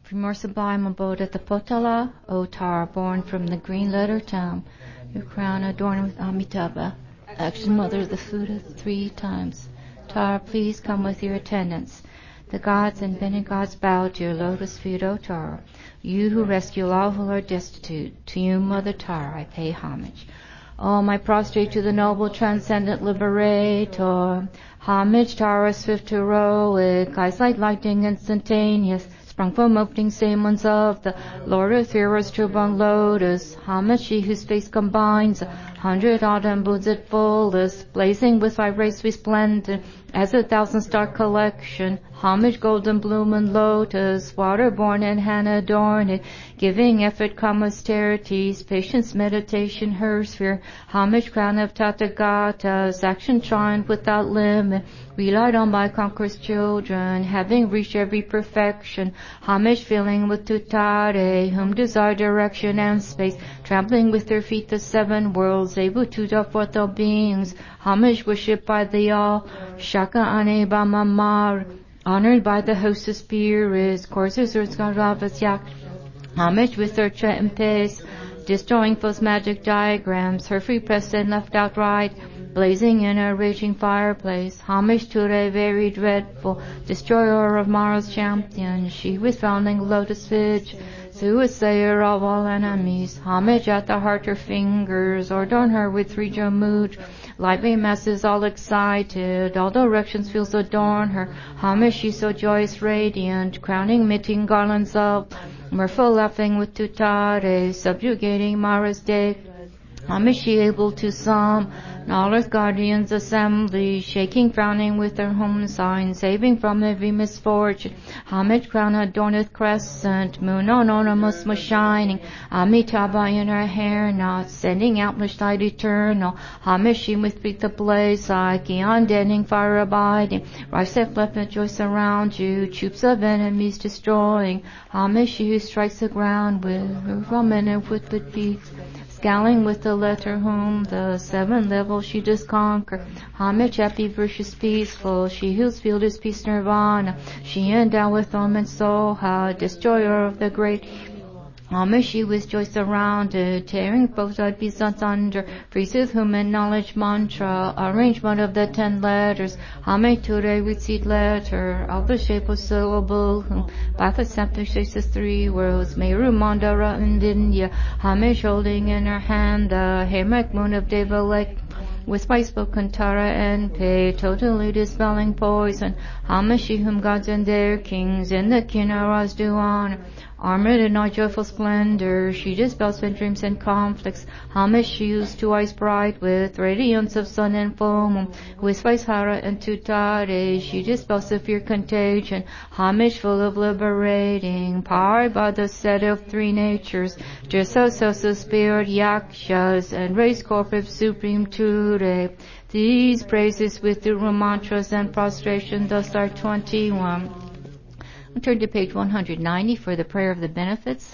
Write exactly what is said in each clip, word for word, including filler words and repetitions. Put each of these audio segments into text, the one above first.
From your sublime abode at the Potala, O Tara, born from the green letter town, your crown adorned with Amitabha, action mother of the Buddha three times. Tara, please come with your attendants. The gods and demigods bow to your lotus feet, O Tara. You who rescue all who are destitute, to you, Mother Tara, I pay homage. Oh, my prostrate to the noble transcendent liberator. Homage, Tara, swift heroic, eyes like lightning instantaneous, sprung from opening stamens of the Lord of Heroes, true born lotus. Homage, she whose face combines a hundred autumn boods at fullest, blazing with vibrates resplendent as a thousand star collection. Homage, golden bloom and lotus, water-born and hand-adorned, giving effort calm austerities, patience, meditation, her sphere. Homage, crown of Tathagatas, action charmed without limit, relied on by conqueror's children, having reached every perfection. Homage, filling with Tutare, whom desire direction and space, trampling with their feet the seven worlds, able to draw forth all beings. Homage, worshipped by the all, Shaka Ane Bamamar, honored by the host of spirits, coursers Ursgaravas Yak. Homage with her tempest, destroying foes' magic diagrams, her free pressed and left outright, blazing in a raging fireplace. Homage to the very dreadful destroyer of Mara's champion, she with founding lotus fidge, soothsayer of all enemies. Homage at the heart her fingers, adorn her with three Jamud, lively masses all excited, all directions fields adorn her. Homage, she so joyous radiant, crowning mitting garlands of mirthful laughing with Tutare, subjugating Mara's day. Homage, she able to sum all earth guardians assembly, shaking, frowning with their home sign, saving from every misfortune. Homage, crown adorneth crescent, moon on ornaments most shining, Amitabha in her hair knot, sending out much light eternal. Homage, she with feet the blaze, Psyche, undeadening fire abiding, rise set left and joy around you, troops of enemies destroying. Homage, she who strikes the ground with her prominent footbed feet, scowling with the letter whom the seven levels she does conquer. Homage, happy, virtuous, peaceful, she whose field is peace nirvana, she endowed with Om and Soha, destroyer of the great. Homage, she with joy surrounded, tearing foes out beasts under, freezes human knowledge mantra, arrangement of the ten letters. Homage to the receipt letter, of the shape of syllable, whom by the scepter shapes the three worlds, Meru, Mandara, and India. Homage, holding in her hand the Hamak moon of Devalek, with spice spoken Tara and Pei, totally dispelling poison. Homage, she whom gods and their kings in the Kinnaras do honor, armored in all joyful splendor, she dispels spent dreams and conflicts. Homage, she used two eyes bright with radiance of sun and foam, with Vaishara and Tutare, she dispels the fear contagion. Homage, full of liberating, powered by the set of three natures, just so so so spirit yakshas and race corporate supreme Ture. These praises with the mantras and prostration thus are twenty-one. We'll turn to page one hundred ninety for the prayer of the benefits.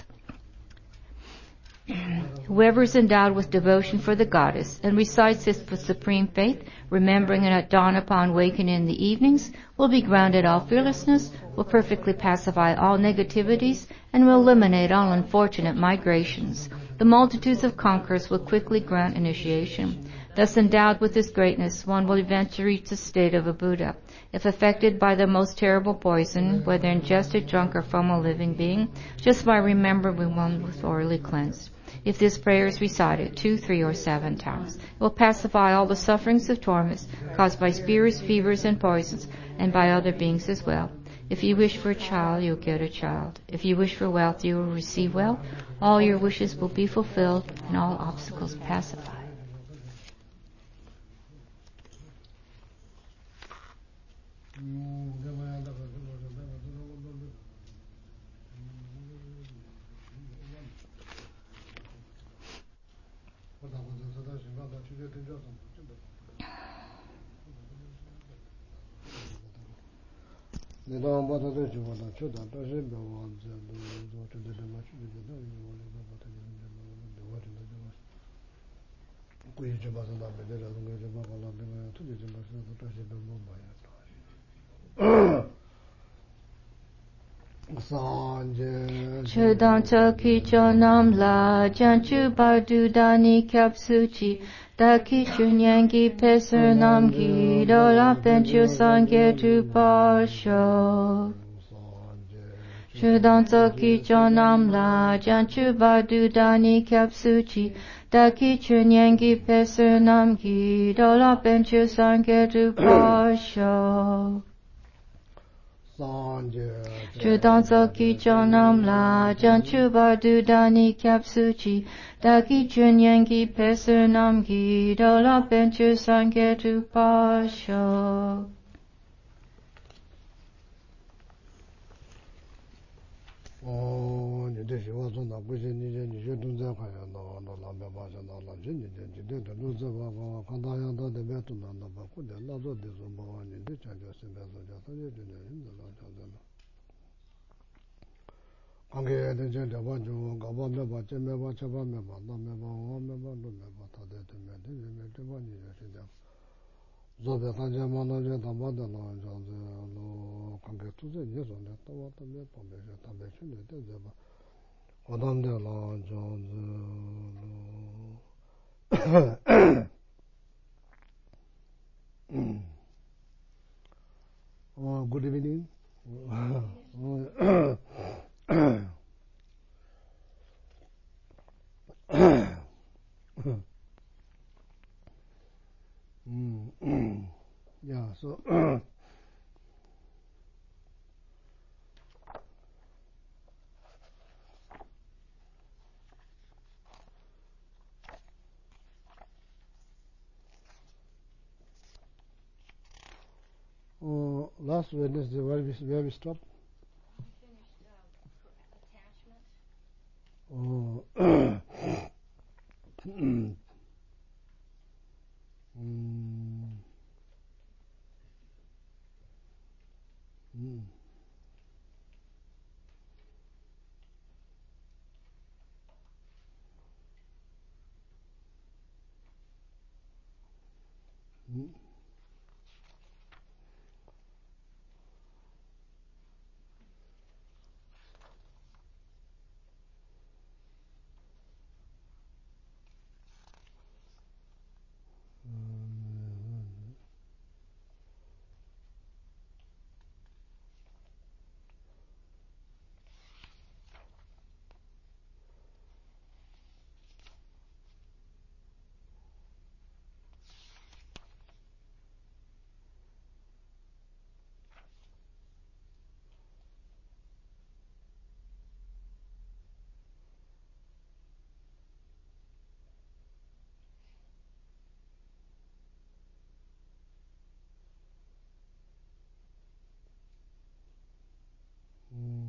Whoever is endowed with devotion for the goddess and recites this with supreme faith, remembering it at dawn upon waking in the evenings, will be grounded all fearlessness, will perfectly pacify all negativities, and will eliminate all unfortunate migrations. The multitudes of conquerors will quickly grant initiation. Thus endowed with this greatness, one will eventually reach the state of a Buddha. If affected by the most terrible poison, whether ingested, drunk, or from a living being, just by remembering one will thoroughly cleanse. If this prayer is recited two, three, or seven times, it will pacify all the sufferings of torments caused by spirits, fevers, and poisons, and by other beings as well. If you wish for a child, you'll get a child. If you wish for wealth, you will receive wealth. All your wishes will be fulfilled, and all obstacles pacified. Chudam Toki Chonam La Janchu Bardu Dani Kapsuchi Daki Chunyangi Pesernamgi Dola Penchu Sangye Drupasho Chudam Toki Chonam La Janchu Bardu Dani Kapsuchi Daki Chunyangi Pesernamgi Dola Penchu Sangye Drupasho Chudam Soki Chonam La Janchu Bardu Dani Kapsuchi Daki Chunyangi Pesernamgi Dola Penchu Sangye Drupasho Oh, you did you also not wishing you do the fire, no, no, no, no, no, no, no, you did the news of Kandaya, the Beton, and the Baku, the love of this woman in the changes in the Ange, the gender, one you go on member, Jemma, Chava member, no member, one member, no member, the men, the one year. Zobe Kanjamana, the mother, no, can get to the yes on that, what the information, the Odam de la John. Oh, good evening. Yeah, so uh, last Wednesday, where we, where we stopped? We finished uh, attachment. Oh, mm. Mm. Mm. Mm. Mm.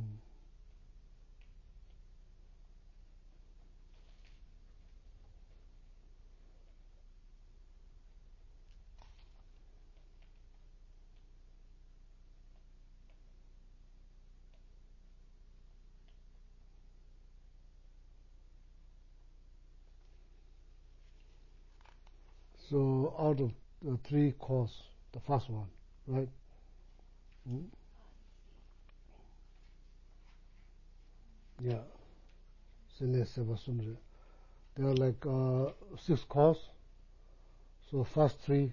So out of the three course, the first one, right? Mm? Yeah. There are like uh, six course. So first three,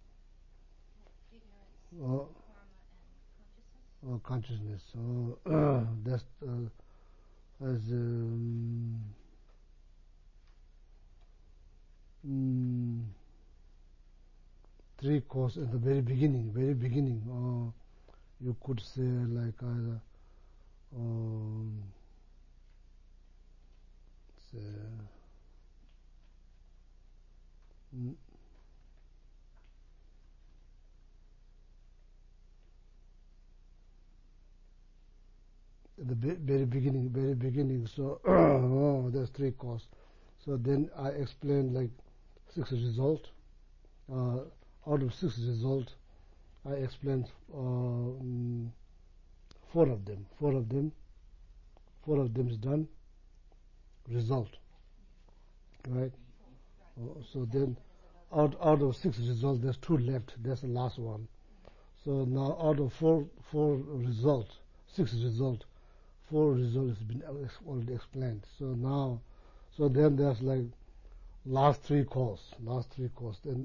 uh, uh, consciousness. So uh, that's uh, as um, mm, three course at the very beginning. Very beginning. Uh, you could say like either. Um, say, mm, at the be very beginning, very beginning. So oh, there's three course. So then I explained like six result. Uh, out of six result, I explained uh, mm, four of them. Four of them. Four of them is done. Result, right? Uh, so then, out out of six results, there's two left. That's the last one. So now, out of four four results, six results, four results has been already explained. So now, so then there's like last three calls, last three calls. Then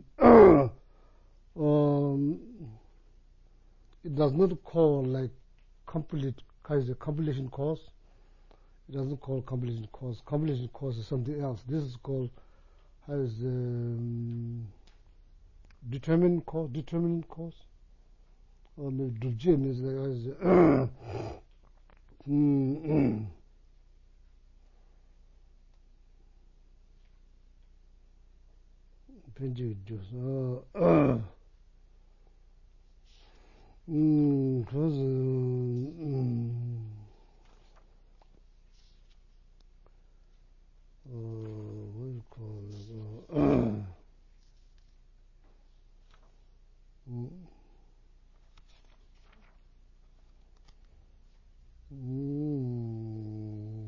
um, it does not call like complete, kind of completion course. It doesn't call completion course. Completion course is something else. This is called has um, determined course, determined course. Or maybe Dujin is like as mm, Pinji juice. Uh, mm, cause, mm, uh, what do you call it? Uh, mm, mm,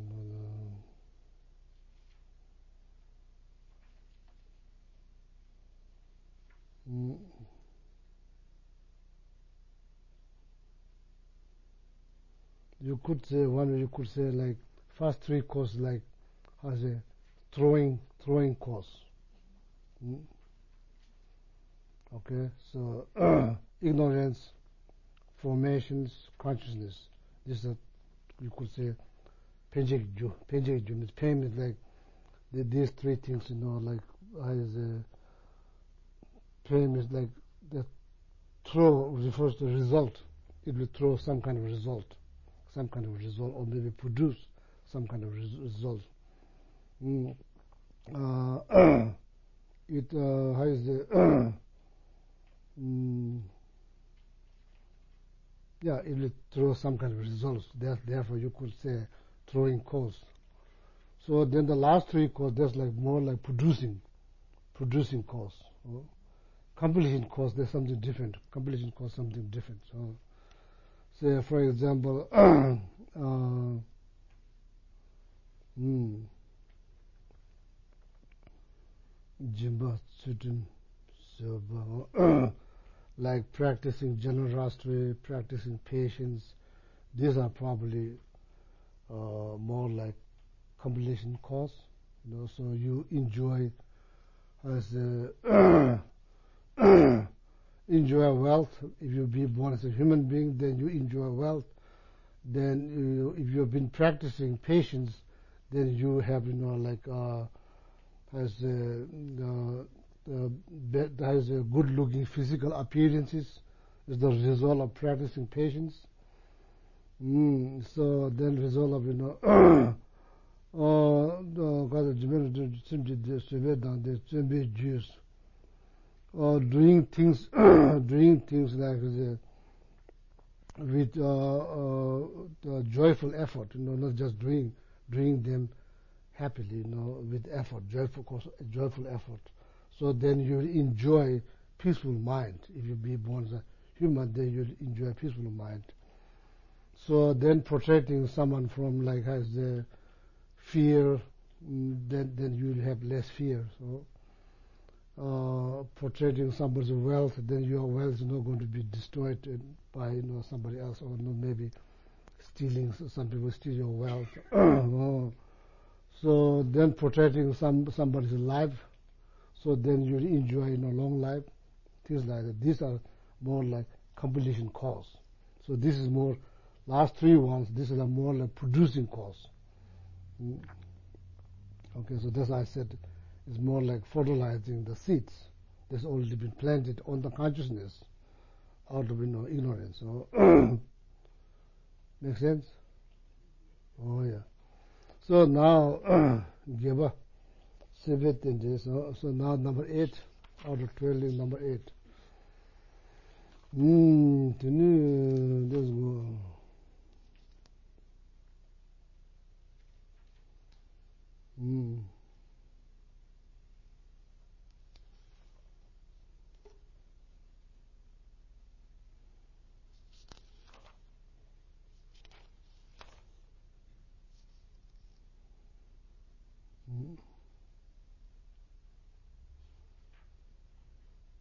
mm, you could say one way you could say like first three course like as a throwing throwing course. Mm? Okay, so ignorance, formations, consciousness. This is a, you could say Penjik Ju. Penjik Ju means pain is like the, these three things, you know, like as a pain is like the throw refers to result. It will throw some kind of result, some kind of result, or maybe produce some kind of res result. Mm. Uh, it uh, has the mm, yeah, it will throw some kind of results. Therefore, you could say throwing cause. So then the last three cause, there's like more like producing, producing cause. Oh. Completion cause, there's something different. Completion cause, something different. So, say for example, uh, mm, Jimba Tsutin Soba, like practicing generosity, practicing patience. These are probably uh, more like completion cause. You know, so you enjoy as a enjoy wealth. If you be born as a human being, then you enjoy wealth. Then you, if you've been practicing patience, then you have, you know, like uh, has a, uh, uh, has a good-looking physical appearances. Is the result of practicing patience. Mm, so then result of, you know. Uh, or doing things, doing things like the, with uh, uh, joyful effort, you know, not just doing, doing them happily, you know, with effort, joyful, joyful effort. So then you enjoy peaceful mind. If you be born as a human, then you enjoy peaceful mind. So then protecting someone from like has the fear, then then you'll have less fear. So uh, protecting somebody's wealth, then your wealth is not going to be destroyed by, you know, somebody else, or no, maybe stealing. Some people steal your wealth. Oh. So then protecting some somebody's life, so then you enjoy, you know, long life, things like that. These are more like completion cause. So this is more last three ones. This is a more like producing cause. Mm. Okay, so that's why I said it's more like fertilizing the seeds that's already been planted on the consciousness out of, you know, ignorance. So make sense? Oh yeah. So now Geba Sibit in this. So, so now number eight out of twelve is number eight. Hmm, let's go. Hmm. Hmm. Yeah, that's probably a accurate way to say.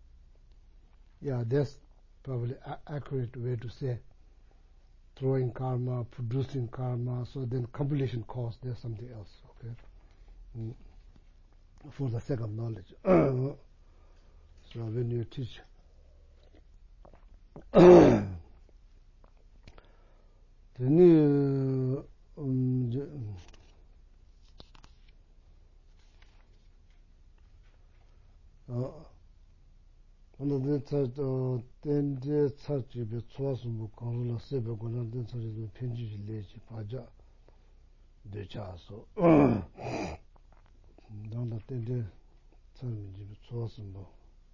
throwing karma, producing karma, so then completion cause, there's something else, okay? Mm. For the sake of knowledge. So when you teach then um, uh, 오늘 저 땐제 차집에 좋아서 뭐 거기서 세배 권한된 소리도 편지를 내지 봐자 되자서 나도 땐제 차는 집에 좋아서 뭐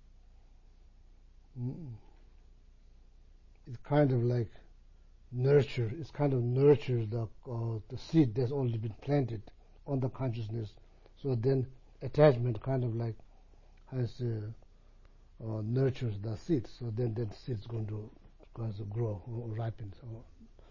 it's kind of like nurture, it's kind of nurture the uh, the seed that's already been planted on the consciousness, so then attachment kind of like has uh, Uh, nurtures the seed, so then that seed is going to, going to grow or ripen. So,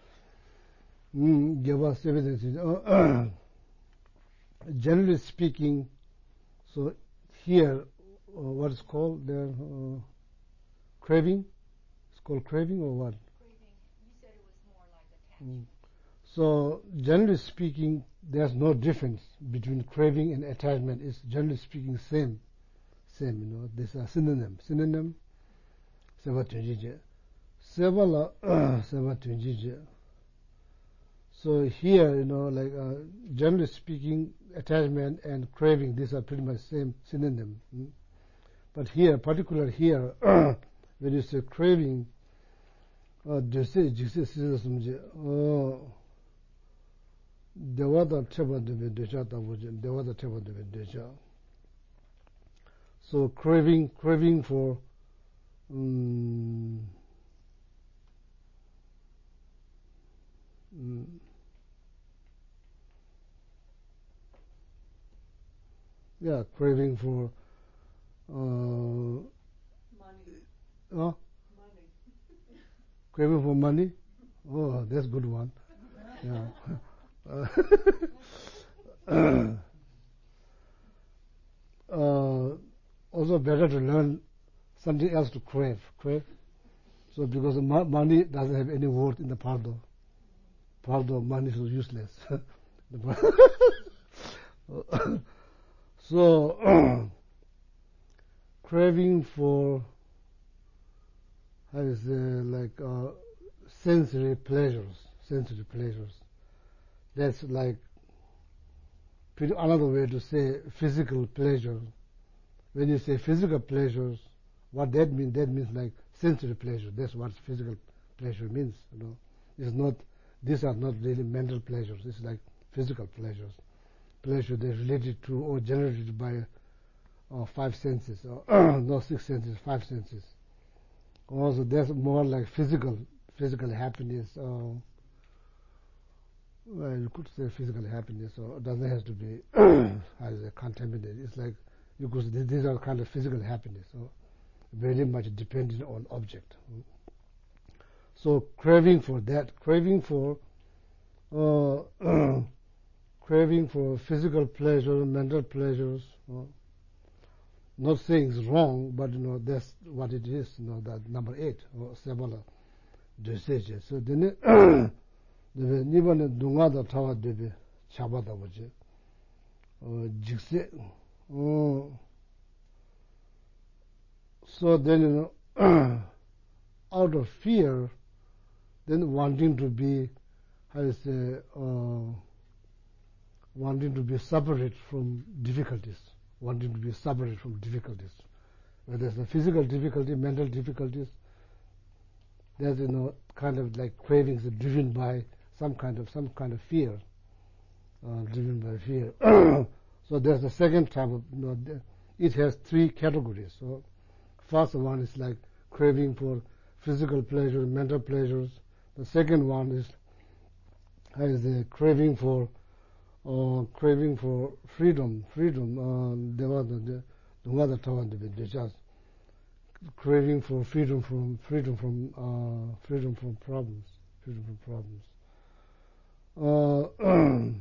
mm, give us evidence. Uh, generally speaking, so here, uh, what is called there, uh, craving? It's called craving or what? Craving. You said it was more like attachment. Mm. So, generally speaking, there's no difference between craving and attachment. It's generally speaking same. Same, you know, these are synonym. Synonym, seva tunjije. Seva la, seva tunjije. So here, you know, like, uh, generally speaking, attachment and craving, these are pretty much same synonym. Hmm? But here, particularly here, when you say craving, jise, jise, sisa sumje, oh, dewada treba debe decha tabuje, dewada treba debe decha. So craving, craving for um, mm, yeah, craving for uh, money. Uh, Money. craving for money. Oh, that's a good one. Yeah. Uh, uh, also better to learn something else to crave. Crave. So because the money doesn't have any worth in the pardo. Pardo, money is useless. So craving for how is uh, like uh, sensory pleasures, sensory pleasures. That's like another way to say physical pleasure. When you say physical pleasures, what that means, that means like sensory pleasure. That's what physical pleasure means. You know, it's not. These are not really mental pleasures. It's like physical pleasures, pleasure that's related to or generated by uh, five senses, or not six senses, five senses. Also, that's more like physical, physical happiness. Uh, well, you could say physical happiness, or it doesn't have to be as a contaminated. It's like you could say these are kind of physical happiness, so very much dependent on object. So craving for that, craving for uh, craving for physical pleasure, mental pleasures. Uh, not saying it's wrong, but you know that's what it is. You know that number eight or sebala doseje. So then, the niban dungada tawa debe chabada waje. Jikse. So then you know, out of fear, then wanting to be, how you say, uh, wanting to be separate from difficulties, wanting to be separate from difficulties. Whether it's a physical difficulty, mental difficulties, there's you know kind of like cravings driven by some kind of some kind of fear, uh, driven by fear. So there's the second type of. You know, it has three categories. So first one is like craving for physical pleasure, mental pleasures. The second one is has a craving for uh, craving for freedom, freedom. There was the the other time they just craving for freedom from freedom from uh, freedom from problems, freedom from problems. Uh,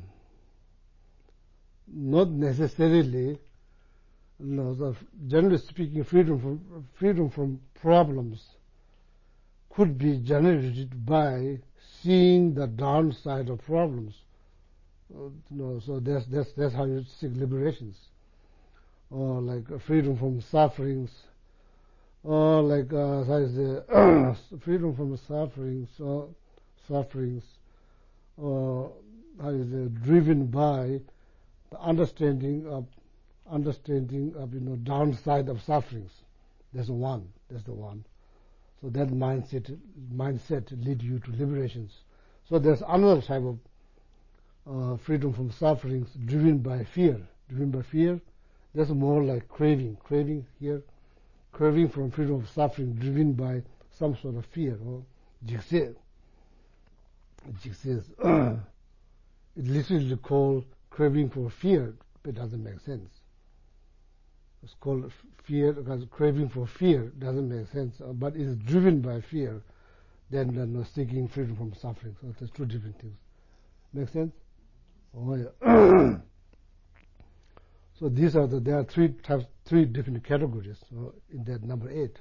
not necessarily. No, the, generally speaking, freedom from freedom from problems could be generated by seeing the downside of problems. Uh, you know, so that's that's that's how you seek liberations, or like uh, freedom from sufferings, or like uh, how is the freedom from sufferings, or sufferings, or how is it, driven by the understanding of understanding of you know downside of sufferings. That's one. That's the one. So that mindset mindset lead you to liberations. So there's another type of uh, freedom from sufferings driven by fear. Driven by fear, that's more like craving. Craving here, craving from freedom of suffering driven by some sort of fear. Or jikse. Jikse is it literally called craving for fear, but it doesn't make sense. It's called fear because craving for fear doesn't make sense, uh, but it's driven by fear, then uh, no, seeking freedom from suffering. So there's two different things. Make sense? Oh yeah. So these are the there are three types, three different categories uh, in that number eight.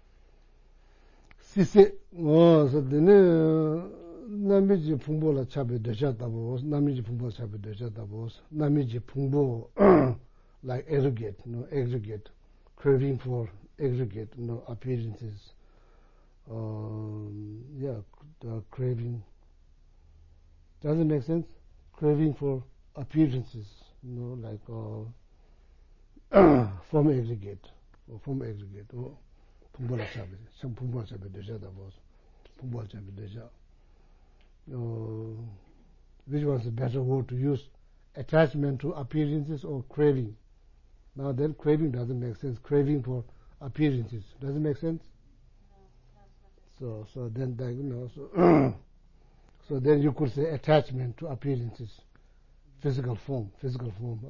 Sisi, oh, so then namiji pungbo la chabe deja tabos, namiji pungbo chabe deja tabos, namiji pungbo like aggregate, you know, aggregate, craving for aggregate, you know, appearances. Um, yeah, the craving. Does it make sense? Craving for appearances, you know, like uh, from aggregate, or from aggregate, or pungbola chabe, some pungbola chabe deja tabos, pungbola chabe deja. Which was a better word to use? Attachment to appearances or craving? Now then craving doesn't make sense. Craving for appearances. Does it make sense? No, so so then you know so so then you could say attachment to appearances. Physical form. Physical form.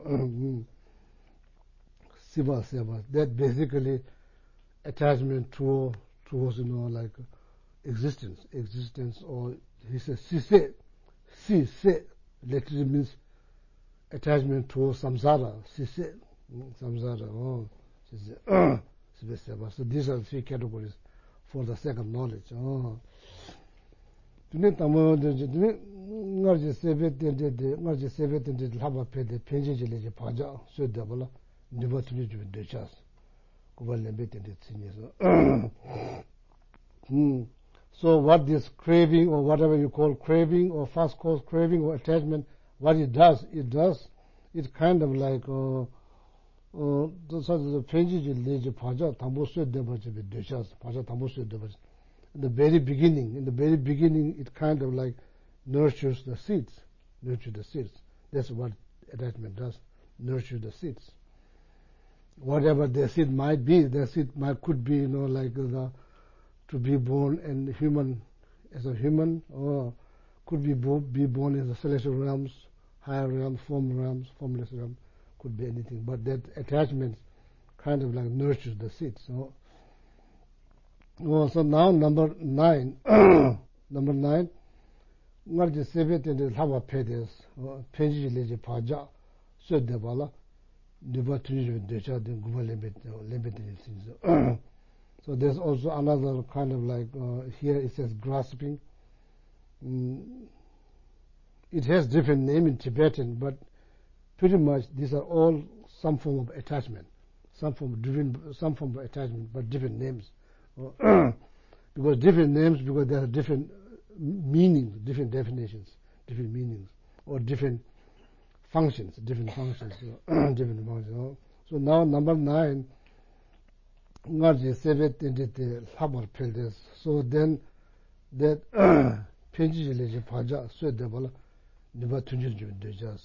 Siva Siva. That basically attachment to towards you know like existence. Existence or he says si se si se literally means attachment to samsara. Si se samsara. Oh, so these are the three categories for the second knowledge. Oh, today tamo today ngarje sebe tende de ngarje sebe tende laba pede penje jele je paja so dabala niba tuni ju de chas ko balle betende tsini so. Hmm. So what this craving or whatever you call craving or fast cause craving or attachment, what it does, it does, it's kind of like uh, uh, the in the very beginning, in the very beginning, it kind of like nurtures the seeds, nurture the seeds. That's what attachment does, nurture the seeds. Whatever the seed might be, the seed might could be, you know, like the to be born in human as a human, or could be bo be born in the celestial realms, higher realms, form realms, formless realms, could be anything. But that attachment kind of like nurtures the seeds. So, oh, so now number nine, number nine, ngarji sebet and hava pedes, penji leje paja, so debala, deba tuju decha de guma lebet lebet things. So there's also another kind of like, uh, here it says grasping. Mm, it has different name in Tibetan, but pretty much these are all some form of attachment, some form of driven, some form of attachment, but different names. Because different names, because there are different meanings, different definitions, different meanings, or different functions, different functions, different functions. So now number nine, so then that penji paja so debala niba tunjil ju dejas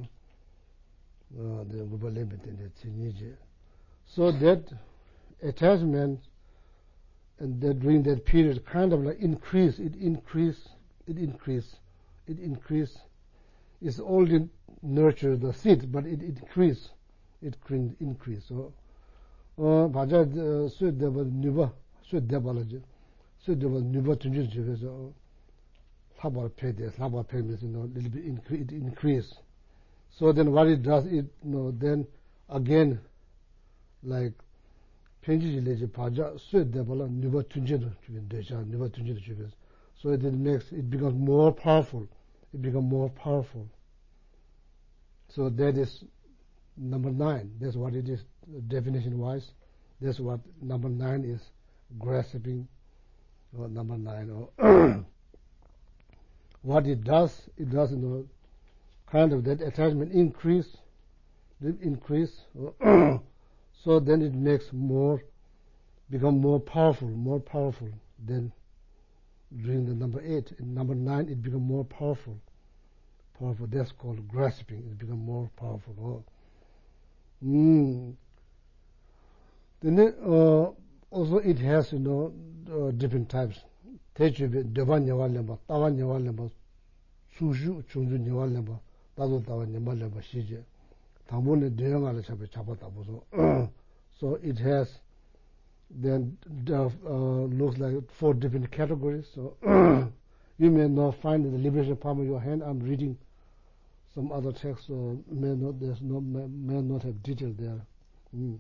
the gubalebet in the so that attachment and that during that period kind of like increase it increase it increase it increase it's only nurture the seed but it increase it increase so 어 맞아 쇠대버 누버 쇠대버라지 쇠대버 누버 tunjil jibeso haba pede haba pede you know little bit increase increase so then what it does it you know then again like penji leje paja 쇠대버라 누버 tunjil jibe deja 누버 tunjil jibe So it makes it becomes more powerful. It becomes more powerful. So that is number nine. That's what it is definition-wise. That's what number nine is, grasping. Or number nine. Or what it does, it does, you know, kind of that attachment increase, increase. So then it makes more, become more powerful, more powerful than during the number eight. In number nine, it becomes more powerful. Powerful. That's called grasping. It becomes more powerful. Oh. Mm. Then it, uh, also it has, you know, uh, different types. Techubi devan nyawa lemba, tawa nyawa lemba, sushu chungju nyawa lemba, tazo tawa nyawa lemba shije. Tambo ne deyanga la chabe chapa tabo. So, so it has then uh, looks like four different categories. So you may not find in the liberation palm of your hand. I'm reading some other text, so may not there's no may, may not have detail there. Mm.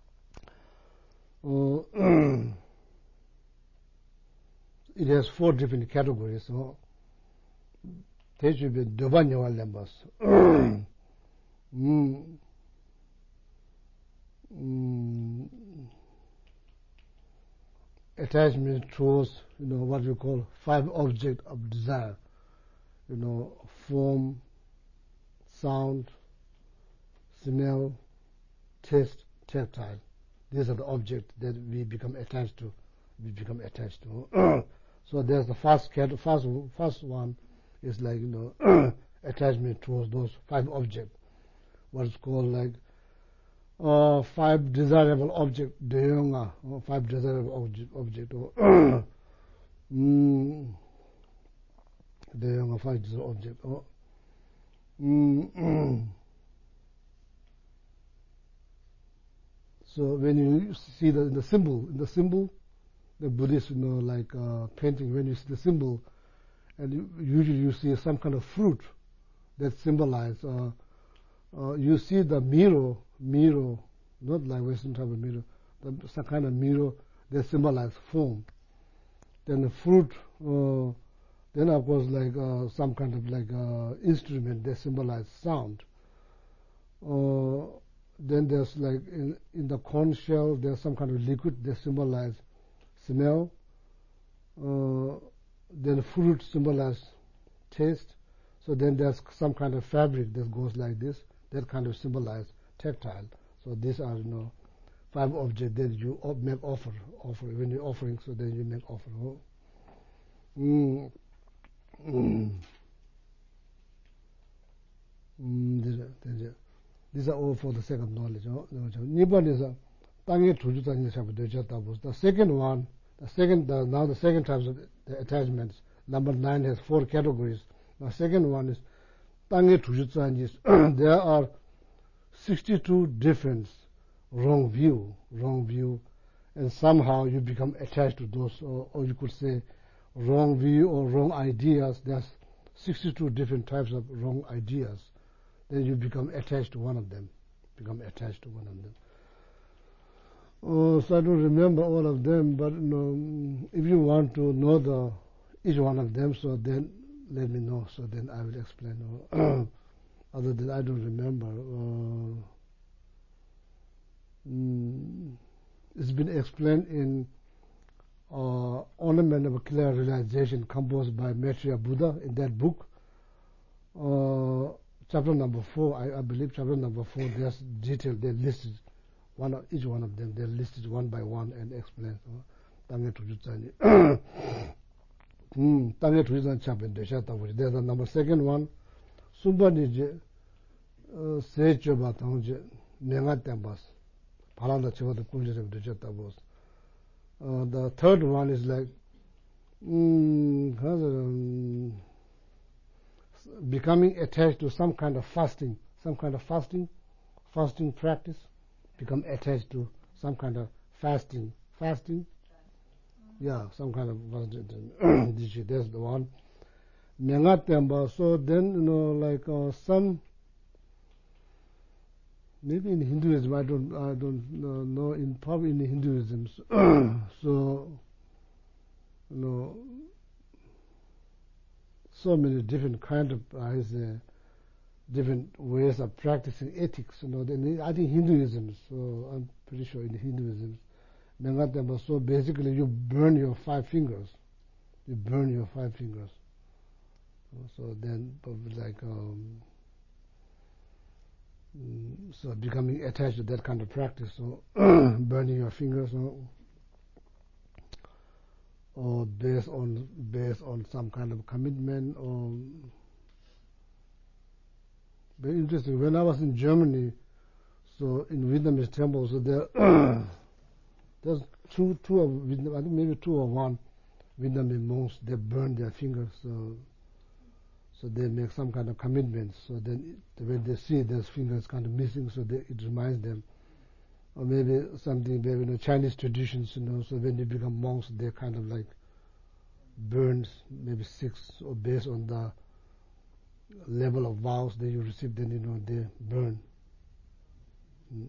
Uh, it has four different categories. So they should be Dovanyawa lembas. mm. mm. Attachment towards, you know, what we call five objects of desire. You know, form, sound, smell, taste, tactile. These are the objects that we become attached to. We become attached to. So there's the first cat. First, first one is like, you know, attachment towards those five objects. What is called like uh, five desirable objects. Deyonga, or five desirable object. Object. Or mm, Deyonga, five desirable objects. Or mm, so when you see the, the symbol, in the symbol, the Buddhist, you know, like uh, painting, when you see the symbol, and you, usually you see some kind of fruit that symbolize. Uh, uh, you see the mirror, mirror, not like Western type of mirror, but some kind of mirror that symbolize form. Then the fruit, uh, then of course like uh, some kind of like uh, instrument that symbolize sound. Uh, then there's like in, in the corn shell, there's some kind of liquid that symbolize smell. Uh, then fruit symbolize taste. So then there's some kind of fabric that goes like this, that kind of symbolize tactile. So these are, you know, five objects that you make offer, offer when you're offering. So then you make offer. Oh. Mm. Mm. Mm. These, are, these, are, these are all for the sake of knowledge. Oh. The second one, the second, the, now the second types of the attachments. Number nine has four categories. The second one is Tange Tujutsanjis. There are sixty-two different wrong view, wrong view, and somehow you become attached to those, or, or you could say wrong view or wrong ideas. There's sixty-two different types of wrong ideas. Then you become attached to one of them, become attached to one of them. Oh, so I don't remember all of them, but you know, if you want to know the each one of them, so then let me know, so then I will explain. Other than I don't remember. Uh, mm, it's been explained in uh, Ornament of Clear Realization, composed by Maitreya Buddha in that book. Uh, chapter number four, I, I believe chapter number four, there's detail, they listed one of, each one of them, they're listed one by one and explained. Hmm. There's a number second one. Sumbani se choba tangje nenga tembas. Palanda choba the punjas of the Jatabos. The third one is like mm, um, becoming attached to some kind of fasting, some kind of fasting, fasting practice, become attached to some kind of fasting, fasting. Yeah, some kind of fasting. That's the one. Nengatemba. So then, you know, like uh, some, maybe in Hinduism, I don't, I don't uh, know. In probably in Hinduism. So, you know, so many different kind of uh, uh, different ways of practicing ethics. You know, in, I think Hinduism. So I'm pretty sure in Hinduism, so basically you burn your five fingers. You burn your five fingers. So then, like, um, so becoming attached to that kind of practice. So burning your fingers. So, or based on based on some kind of commitment. Or very interesting. When I was in Germany, so in Vietnamese temples, so there there's two two of Vietnam, I think maybe two or one Vietnamese monks. They burn their fingers, so so they make some kind of commitment. So then it, when they see those fingers kind of missing, so they, it reminds them. Or maybe something, maybe, you know, Chinese traditions, you know, so when they become monks, they kind of like burn maybe six, or based on the level of vows that you receive, then, you know, they burn. Mm.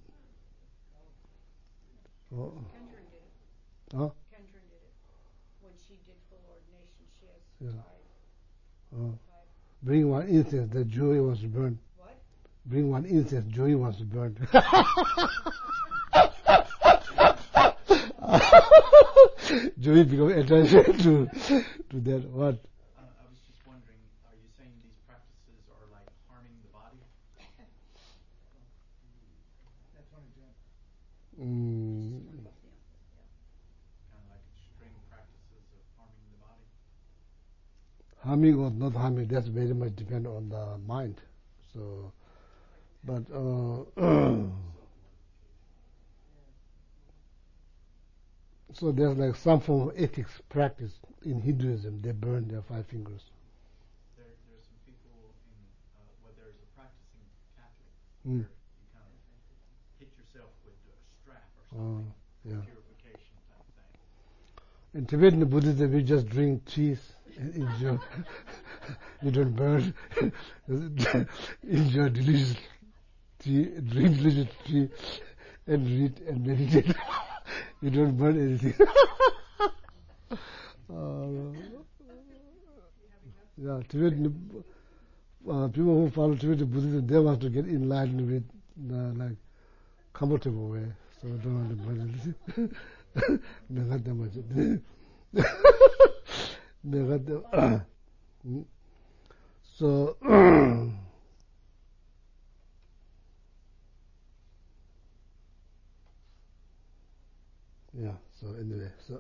Oh. Kendra did it. Huh? Kendra did it. When she did full ordination, she has Yeah. five. Oh. five. Bring one incense that Joey wants to burn. What? Bring one incense Joey wants to burn. Joey become attached to to that. What? Uh, I was just wondering, are you saying these practices are like harming the body? That's one example. Mm. Kind of like extreme practices of harming the body? Harming or not harming, that's very much depend on the mind. So, but uh, so there's like some form of ethics practice in Hinduism. They burn their five fingers. There, there's some people in, uh, well, there's a practicing Catholic Mm. where you kind of hit yourself with a strap or Uh, something, yeah. purification type thing. In Tibetan Buddhism, we just drink teas and enjoy. You don't burn. Enjoy delicious tea, drink delicious tea, and read and meditate. You don't burn anything. uh, yeah, Tibetan uh, people who follow Tibetan Buddhism, they want to get enlightened with uh, like comfortable way, so don't want to burn anything. Never that much. Never that. So. Yeah, so anyway, so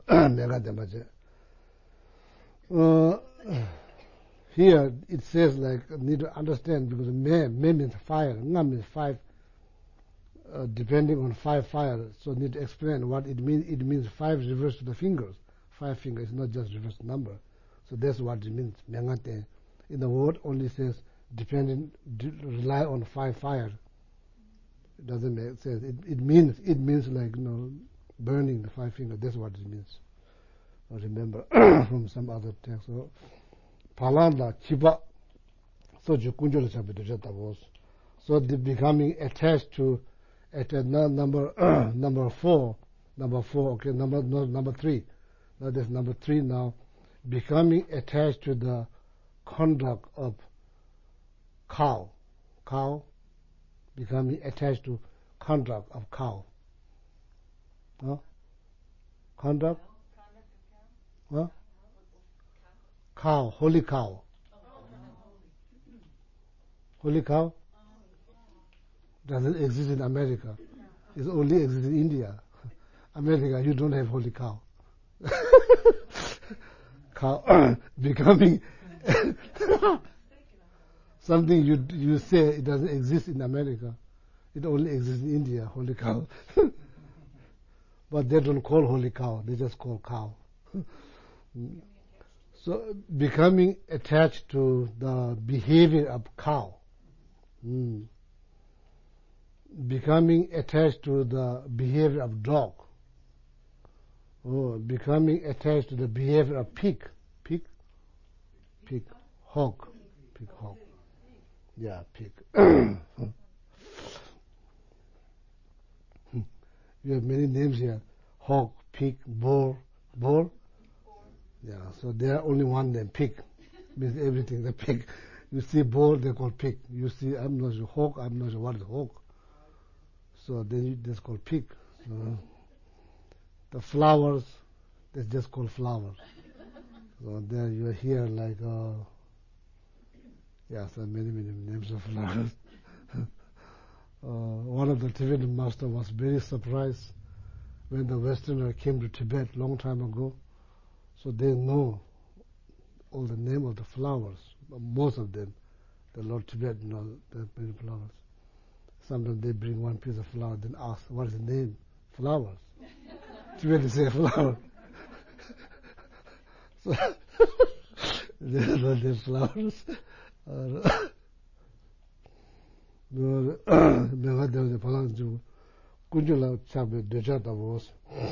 uh, here it says like need to understand, because me, me means fire, nga means five, uh, depending on five fire. So need to explain what it means. It means five reverse to the fingers. Five fingers, not just reverse number. So that's what it means. Mengate. In the word only says depending, rely on five fire. It doesn't make sense. It, it means it means like, you know, burning the five fingers. That's what it means. I remember from some other text. So, palanda chiba. So jukunjolo chabidujata was. So the becoming attached to at a number number four, number four. Okay, number no, number three. Now that's number three now. Becoming attached to the conduct of cow, cow. Becoming attached to conduct of cow. Huh? Conduct? Huh? Cow, holy cow. Holy cow doesn't exist in America. It only exists in India. America, you don't have holy cow. Cow becoming something you you say it doesn't exist in America. It only exists in India, holy cow. But they don't call holy cow, they just call cow. So becoming attached to the behavior of cow. Mm. Becoming attached to the behavior of dog. Oh, becoming attached to the behavior of pig. Pig? Pig. Hog. Pig, hog. Yeah, pig. You have many names here. Hog, pig, boar. Boar? Yeah, so there are only one name, pig. means everything, the pig. You see bull, they call pig. You see, I'm not sure, hawk, I'm not sure what is hawk. So then you just call pig. So the flowers, they just call flowers. So there you hear like, uh, yeah, so many, many names of flowers. uh, one of the Tibetan master was very surprised when the Westerner came to Tibet long time ago. So they know all the name of the flowers, most of them. The Lord Tibet knows the many flowers. Sometimes they bring one piece of flower, then ask, what is the name? Flowers. Tibet say flower. So they know the flowers. Never there was a palang to Kunjula Chabe Dejata was.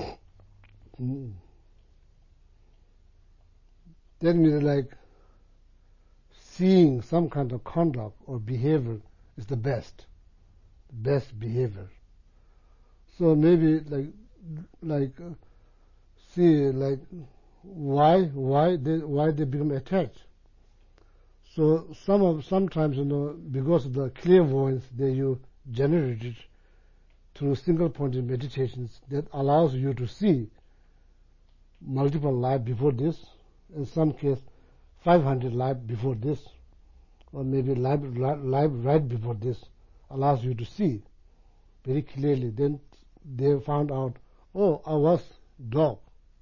That means like seeing some kind of conduct or behavior is the best, best behavior. So maybe like, like uh, see like why, why they, why they become attached. So some of sometimes you know because of the clairvoyance that you generated through single pointed meditations that allows you to see multiple lives before this. In some case, five hundred lives before this, or maybe life, life right before this, allows you to see very clearly. Then they found out, oh, I was dog.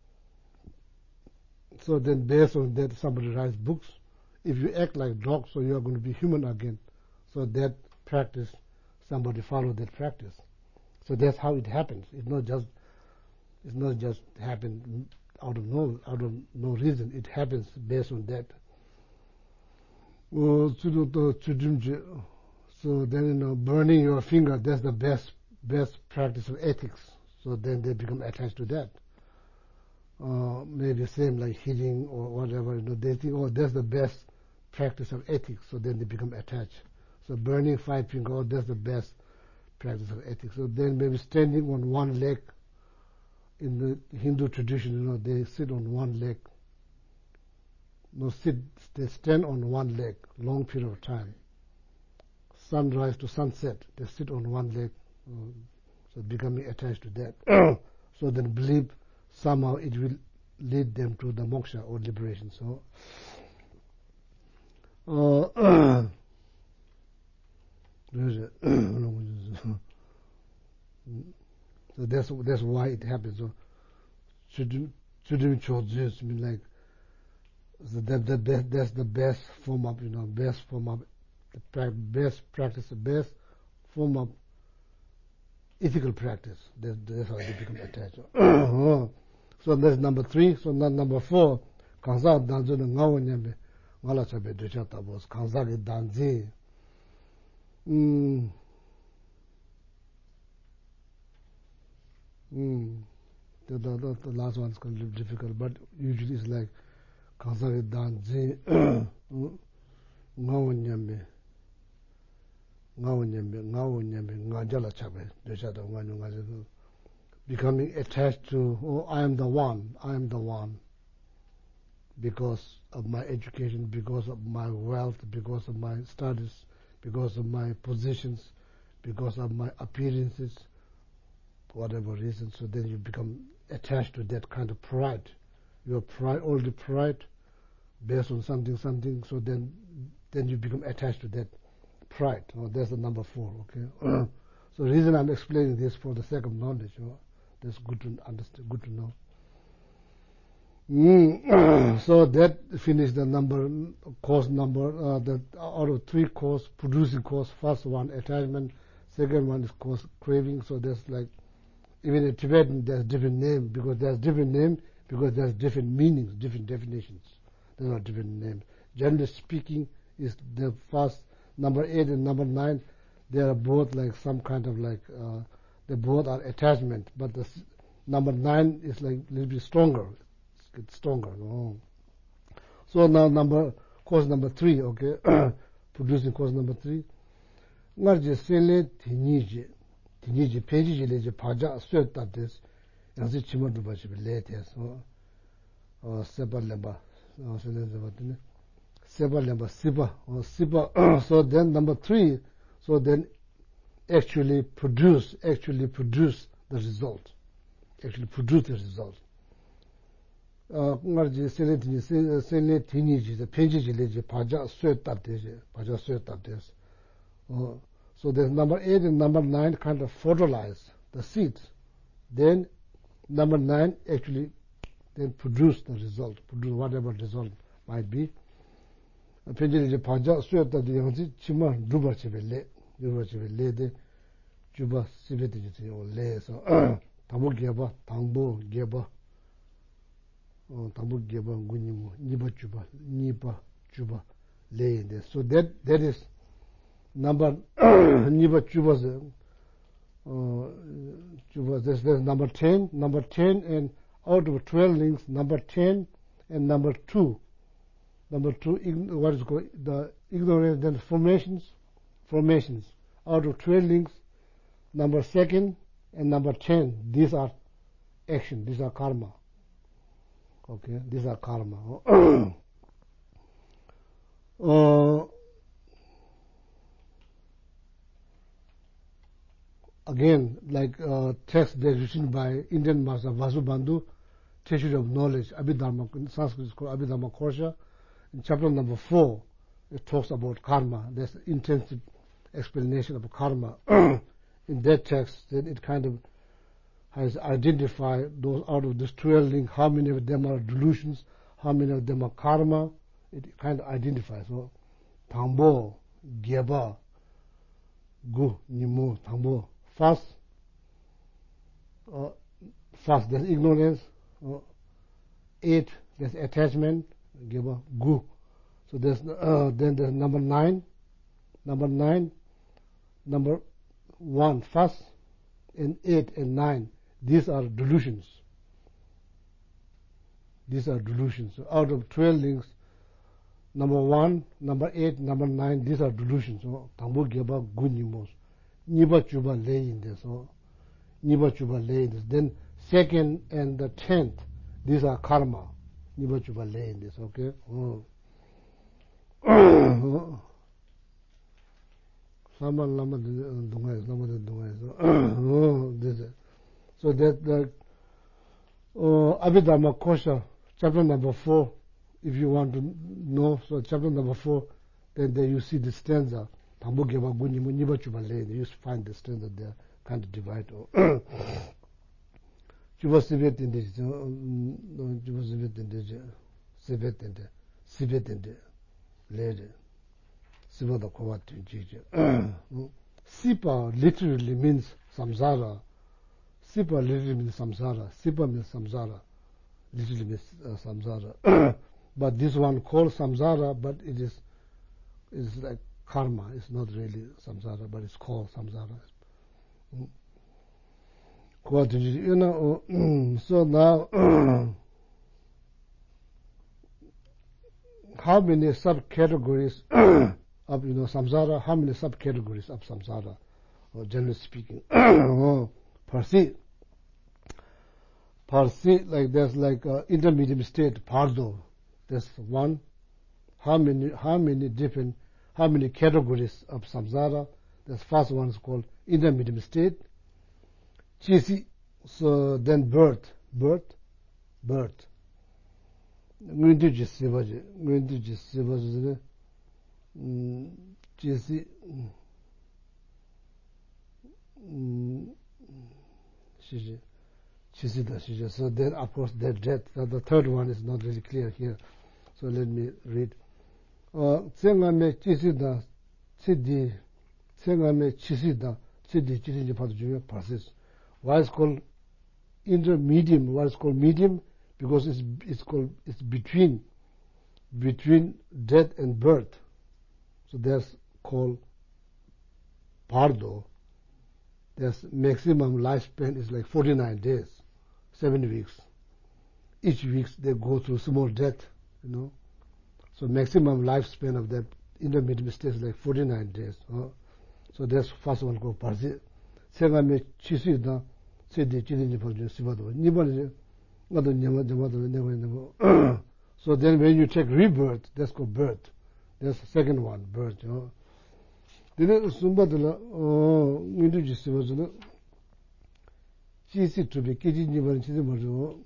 So then based on that, somebody writes books. If you act like dog, so you are going to be human again. So that practice, somebody follow that practice. So that's how it happens. It's not just, it's not just happen out of no, out of no reason. It happens based on that. So then, you know, burning your finger, that's the best best practice of ethics. So then they become attached to that. Uh, maybe same like hitting or whatever, you know, they think, oh, that's the best practice of ethics. So then they become attached. So burning five fingers, oh, that's the best practice of ethics. So then maybe standing on one leg. In the Hindu tradition, you know, they sit on one leg. No, sit, they stand on one leg, long period of time. Sunrise to sunset, they sit on one leg, uh, so becoming attached to that. So then believe somehow it will lead them to the moksha or liberation. So, uh, so that's that's why it happens. So, shouldn't shouldn't choose mean like so that the best that's the best form of you know best form of the best practice, the best form of ethical practice. That, that's how they become attached. So that's number three. So number four, kansa danzo na ngawo nyambe ngala chabe decha tabos kansa ke danzi. Hmm. Hmm. The, the, the last one is going to be difficult, but usually it's like kansa ke danzi ngawo nyambe ngawo nyambe ngawo nyambe ngajala chabe decha tabos nganyo ngajo. Becoming attached to, oh, I am the one, I am the one, because of my education, because of my wealth, because of my studies, because of my positions, because of my appearances, whatever reason. So then you become attached to that kind of pride. Your pride, all the pride, based on something, something. So then, then you become attached to that pride. Oh, that's the number four. Okay. So the reason I'm explaining this for the sake of knowledge. You know, that's good to understand, good to know. Mm. So that finished the number, cause number, uh, the out of three cause, producing cause. First one, attachment. Second one is cause craving. So there's like, even in Tibetan, there's different name because there's different name because there's different meanings, different definitions. There are different names. Generally speaking, is the first number eight and number nine. They are both like some kind of like. Uh, They both are attachment, but the number nine is like a little bit stronger. It's stronger. Oh. So now number cause number three, okay, producing cause number three. Ngarje sele tinije, tinije peji leje paja suet tabdes, yansi chimadu bashi letes, oh, sepa leba, oh, sele sepa tine, Seba number Siba or Siba. So then number three, so then actually produce, actually produce the result. Actually produce the result. Uh, ngarji senetini senetini ji the penji ji le ji paja sweat tab de ji paja sweat tab des. Uh, so there's number eight and number nine kind of fertilize the seeds. Then number nine actually then produce the result, produce whatever result might be. Penji ji paja sweat tab de yang ji chima ruba chebe le ruba chebe le de juba sibe de ji le so tabu geba tangbo geba tabu geba gunimu niba juba niba juba le de. So that that is number niba juba uh juba this is number ten, number ten, and out of twelve links number ten and number two, number two what is called the ignorance, then formations formations out of twelve links number second and number ten, these are action, these are karma. Okay, these are karma. uh, again, like uh, text that written by Indian master Vasubandhu, Treasury of Knowledge, Abhidharma, in Sanskrit is called Abhidharma Korsha. In chapter number four, it talks about karma. There's intensive explanation of karma. In that text, then it kind of has identified those out of this twelve links, how many of them are delusions, how many of them are karma. It kind of identifies. So, Tangbo, Geba, Gu, Nimu, Tangbo. First, uh, first there's ignorance. Uh, eight, there's attachment. Geba, Gu. So there's uh, then there's number nine, number nine, number one, first, and eight and nine. These are delusions. These are delusions. So out of twelve links, number one, number eight, number nine, these are delusions. So Tambu Geba Gunimos. Niba Chuba lay in this. So Niba Chuba lay in this. Then second and the tenth, these are karma. Niba Chuba lay in this, okay? Oh. Lama lama dungai, lama dungai. So this is. So that the uh, Abhidharma Kosha, chapter number four, if you want to know, so chapter number four, then there you see the stanza. You just find the stanza there, kind of divide. Juba Sibet in this, Juba Sibet in this, Sibet in the, Sibet in the lady, Sibata Kowat. Sipa literally means samsara. Sipa literally means samsara. Sipa means samsara. Literally means uh, samsara. But this one called samsara, but it is is like karma. It's not really samsara, but it's called samsara. You know, so now how many subcategories of you know samsara? How many subcategories of samsara, or generally speaking? Oh, per se. Per se, like there's like uh, intermediate state, pardo. There's one. How many? How many different? How many categories of samsara? The first one is called intermediate state. Chisi. So then birth, birth, birth. Going to just see what going to just see what is it? Chisi. So then, of course, that death. The third one is not really clear here. So let me read. Tsengame chisida, tsidi, tsengame chisida, tsidi, chisi padu passes. Why is called intermediate? Why is called medium? Because it's it's called it's between between death and birth. So that's called pardo. There's maximum lifespan is like forty-nine days, seven weeks. Each week they go through small death, you know. So maximum lifespan of that intermediate state is like forty-nine days. Uh, so that's first one called parsi. Second me chisi da sedi chidi ni parju sibado. Nibali ngado nyama nyama do never never. So then when you take rebirth, that's called birth. That's the second one, birth. You know. Then Sumbadala, oh, Minduji was a cheesy to be kitchen, you were in.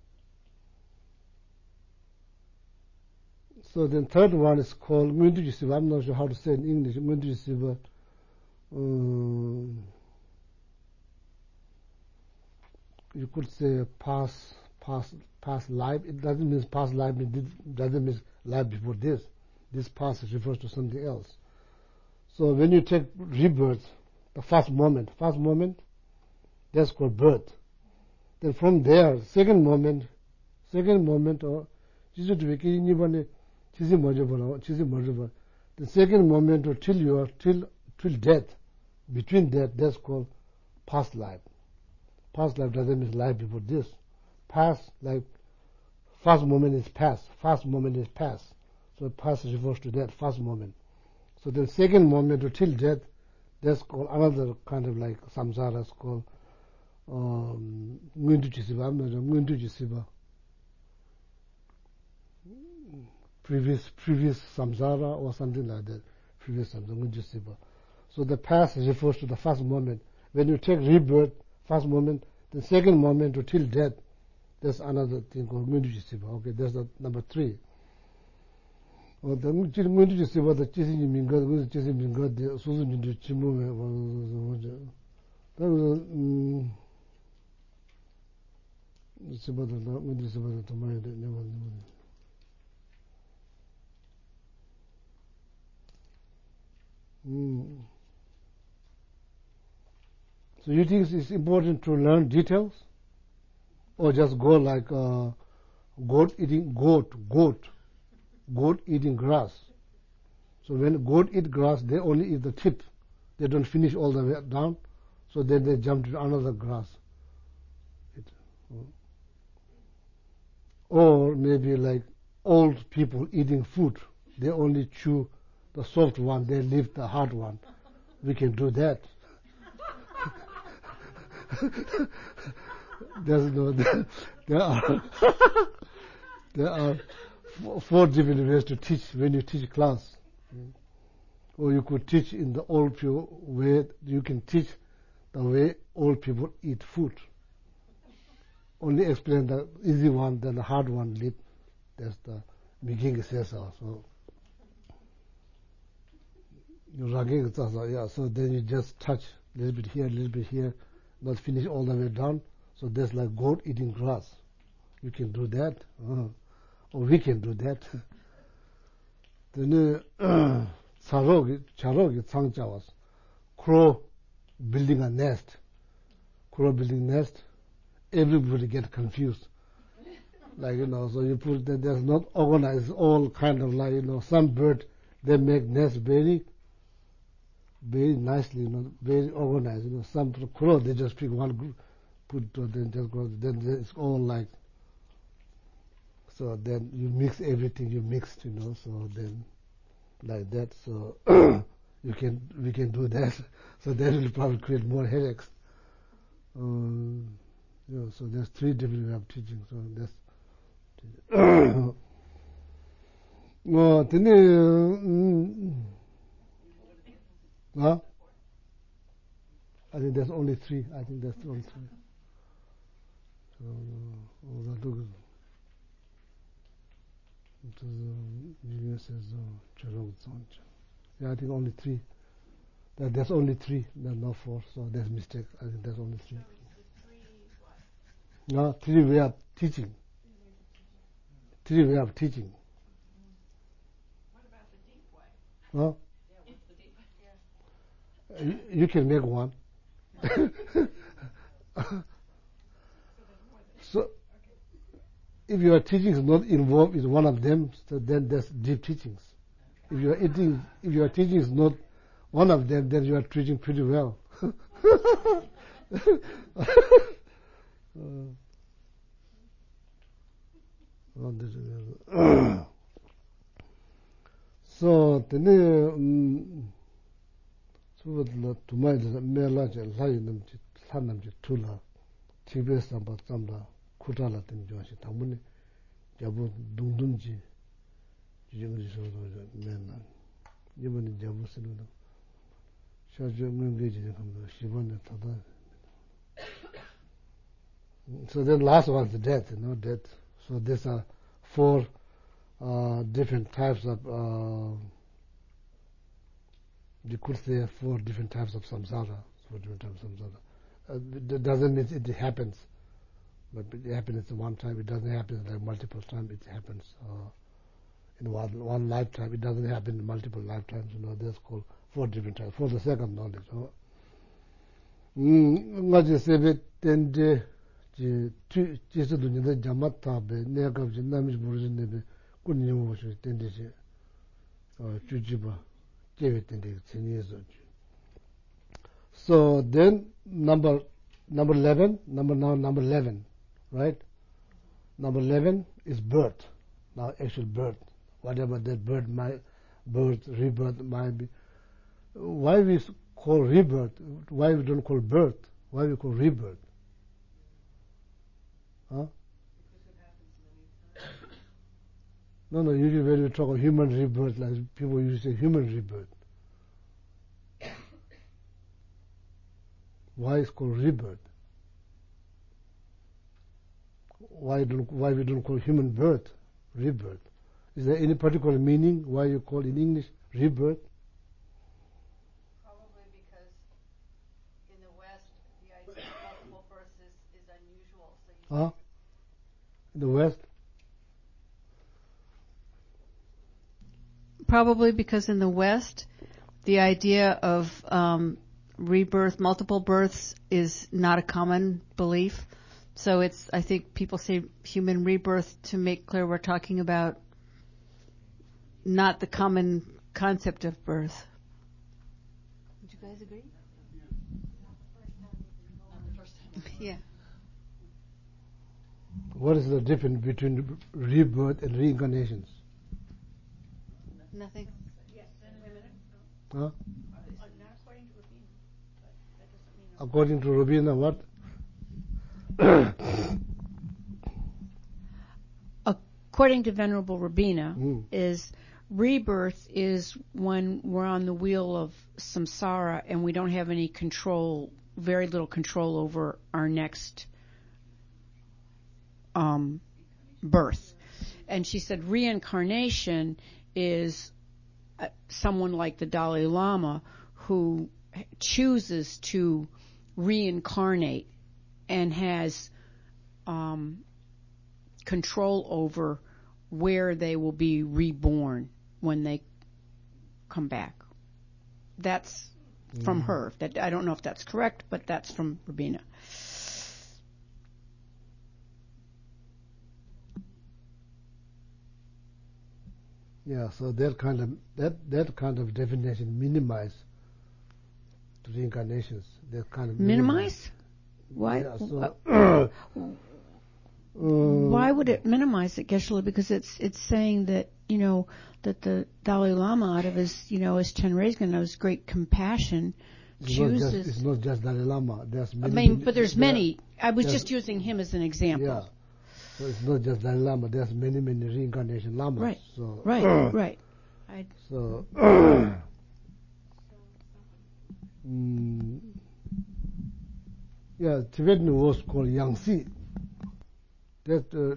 So then third one is called Minduji Siva. I'm not sure how to say in English. Minduji Siva. Um, you could say past, past, past life. It doesn't mean past life. It doesn't mean life before this. This past refers to something else. So when you take rebirth, the first moment, first moment, that's called birth. Then from there, second moment, second moment, or the second moment, or till you are till till death, between that, that's called past life. Past life doesn't mean life before this. Past life, first moment is past. First moment is past. So past refers to that first moment. So the second moment or till death, that's called another kind of like samsara, is called um, previous previous samsara or something like that. Previous samsara. So the past refers to the first moment. When you take rebirth, first moment, the second moment or till death, that's another thing called Mundujisiva. Okay, that's the number three. Or the Mundujisiva, the Chisi Minga, the Chisi Minga, the Susan to Chimu. That was it's about the Mundujisiva to marry the never. Mm. So you think it's important to learn details? Or just go like uh, goat eating goat, goat, goat eating grass. So when goat eat grass, they only eat the tip. They don't finish all the way down. So then they jump to another grass. It, uh, or maybe like old people eating food. They only chew the soft one. They leave the hard one. We can do that. There's no, there, there are there are four different ways to teach when you teach class. Or you could teach in the old people way. You can teach the way old people eat food. Only explain the easy one, then the hard one leave. That's the beginning says also. Yeah, so then you just touch a little bit here, a little bit here, not finish all the way down. So that's like goat eating grass. You can do that. Uh, or we can do that. Then charogi, charogi tsangchawas. Crow building a nest. Crow building nest. Everybody get confused. Like, you know, so you put that there's not organized, all kind of like, you know, some bird, they make nest very, very nicely, you know, very organized. You know, some crow, they just pick one group. Put to then just go, then it's all like, so then you mix everything you mixed, you know, so then like that, so you can, we can do that. So that will probably create more headaches. Um, you know, so there's three different ways of teaching, so that's, well, then, huh? I think there's only three, I think that's only three. So, uh, yeah, I think only three. That, there's only three. There's not four, so there's mistake. I think there's only three. No, three way of teaching. Three way of teaching. What about the deep way? Huh? Yeah, what's the deep way? Yeah. You, you can make one. So, if your teaching is not involved in one of them, so then that's deep teachings. If your eating, if your teaching is not one of them, then you are teaching pretty well. uh, so, then, so to my mela lai nam chi san nam chi tula tibe samba samla kutala tin joshi tamune jabu dungdung ji 지정지 소소죠. 맨날 이번에 잡으시는 샤죠 문제지 좀 시번에 타다. So then last one is death, you know, death. So these are four uh, different types of, uh, you could say four different types of samsara. Four different types of samsara. Uh, that doesn't mean it happens, but it happens one time. It doesn't happen like multiple times. It happens uh, in one one lifetime. It doesn't happen in multiple lifetimes. You know, that's called four different types. For the second knowledge. Hmm. Ngaji sebe tende. 지수도 이제 자마타베 내가 진남이 모르는데 군이 모르시 텐데지 어 주지바 제베 텐데 진이서. So then number number eleven, number now number eleven, right? Number eleven is birth. Now actual birth, whatever that birth might birth rebirth might be. Why we call rebirth? Why we don't call birth? Why we call rebirth? Huh? No, no, usually when we talk of human rebirth, like people usually say human rebirth. Why it's called rebirth? Why don't why we don't call human birth rebirth? Is there any particular meaning why you call in English rebirth? Probably because in the West, the idea of multiple births is, is unusual. So you Huh? In the West? Probably because in the West, the idea of um, rebirth, multiple births, is not a common belief. So it's, I think people say human rebirth to make clear we're talking about not the common concept of birth. Would you guys agree? Not the first time. Yeah. What is the difference between rebirth and reincarnations? Nothing. Yes, wait a minute. Huh? Uh, not according to Rabin, but that doesn't mean. According to Rabina, what? According to Venerable Rabina, Mm. is rebirth is when we're on the wheel of samsara and we don't have any control, very little control over our next um, birth. And she said reincarnation is uh, someone like the Dalai Lama who chooses to reincarnate and has um, control over where they will be reborn when they come back. That's from Mm. her. That I don't know if that's correct, but that's from Rabina. Yeah, so that kind of that that kind of definition minimize reincarnations. That kind of Minimize? Why? Yeah, so uh, uh, why would it minimize it, Geshe-la? Because it's it's saying that you know that the Dalai Lama, out of his you know his Chenrezig, his great compassion, it's not just, chooses. it's not just Dalai Lama. There's I many. mean, but there's there- many. I was there's- just using him as an example. Yeah. So it's not just Dalai Lama. There's many many reincarnation lamas. Right. So Right. Right. I, So. mm, yeah, Tibetan was called Yangtze. That uh,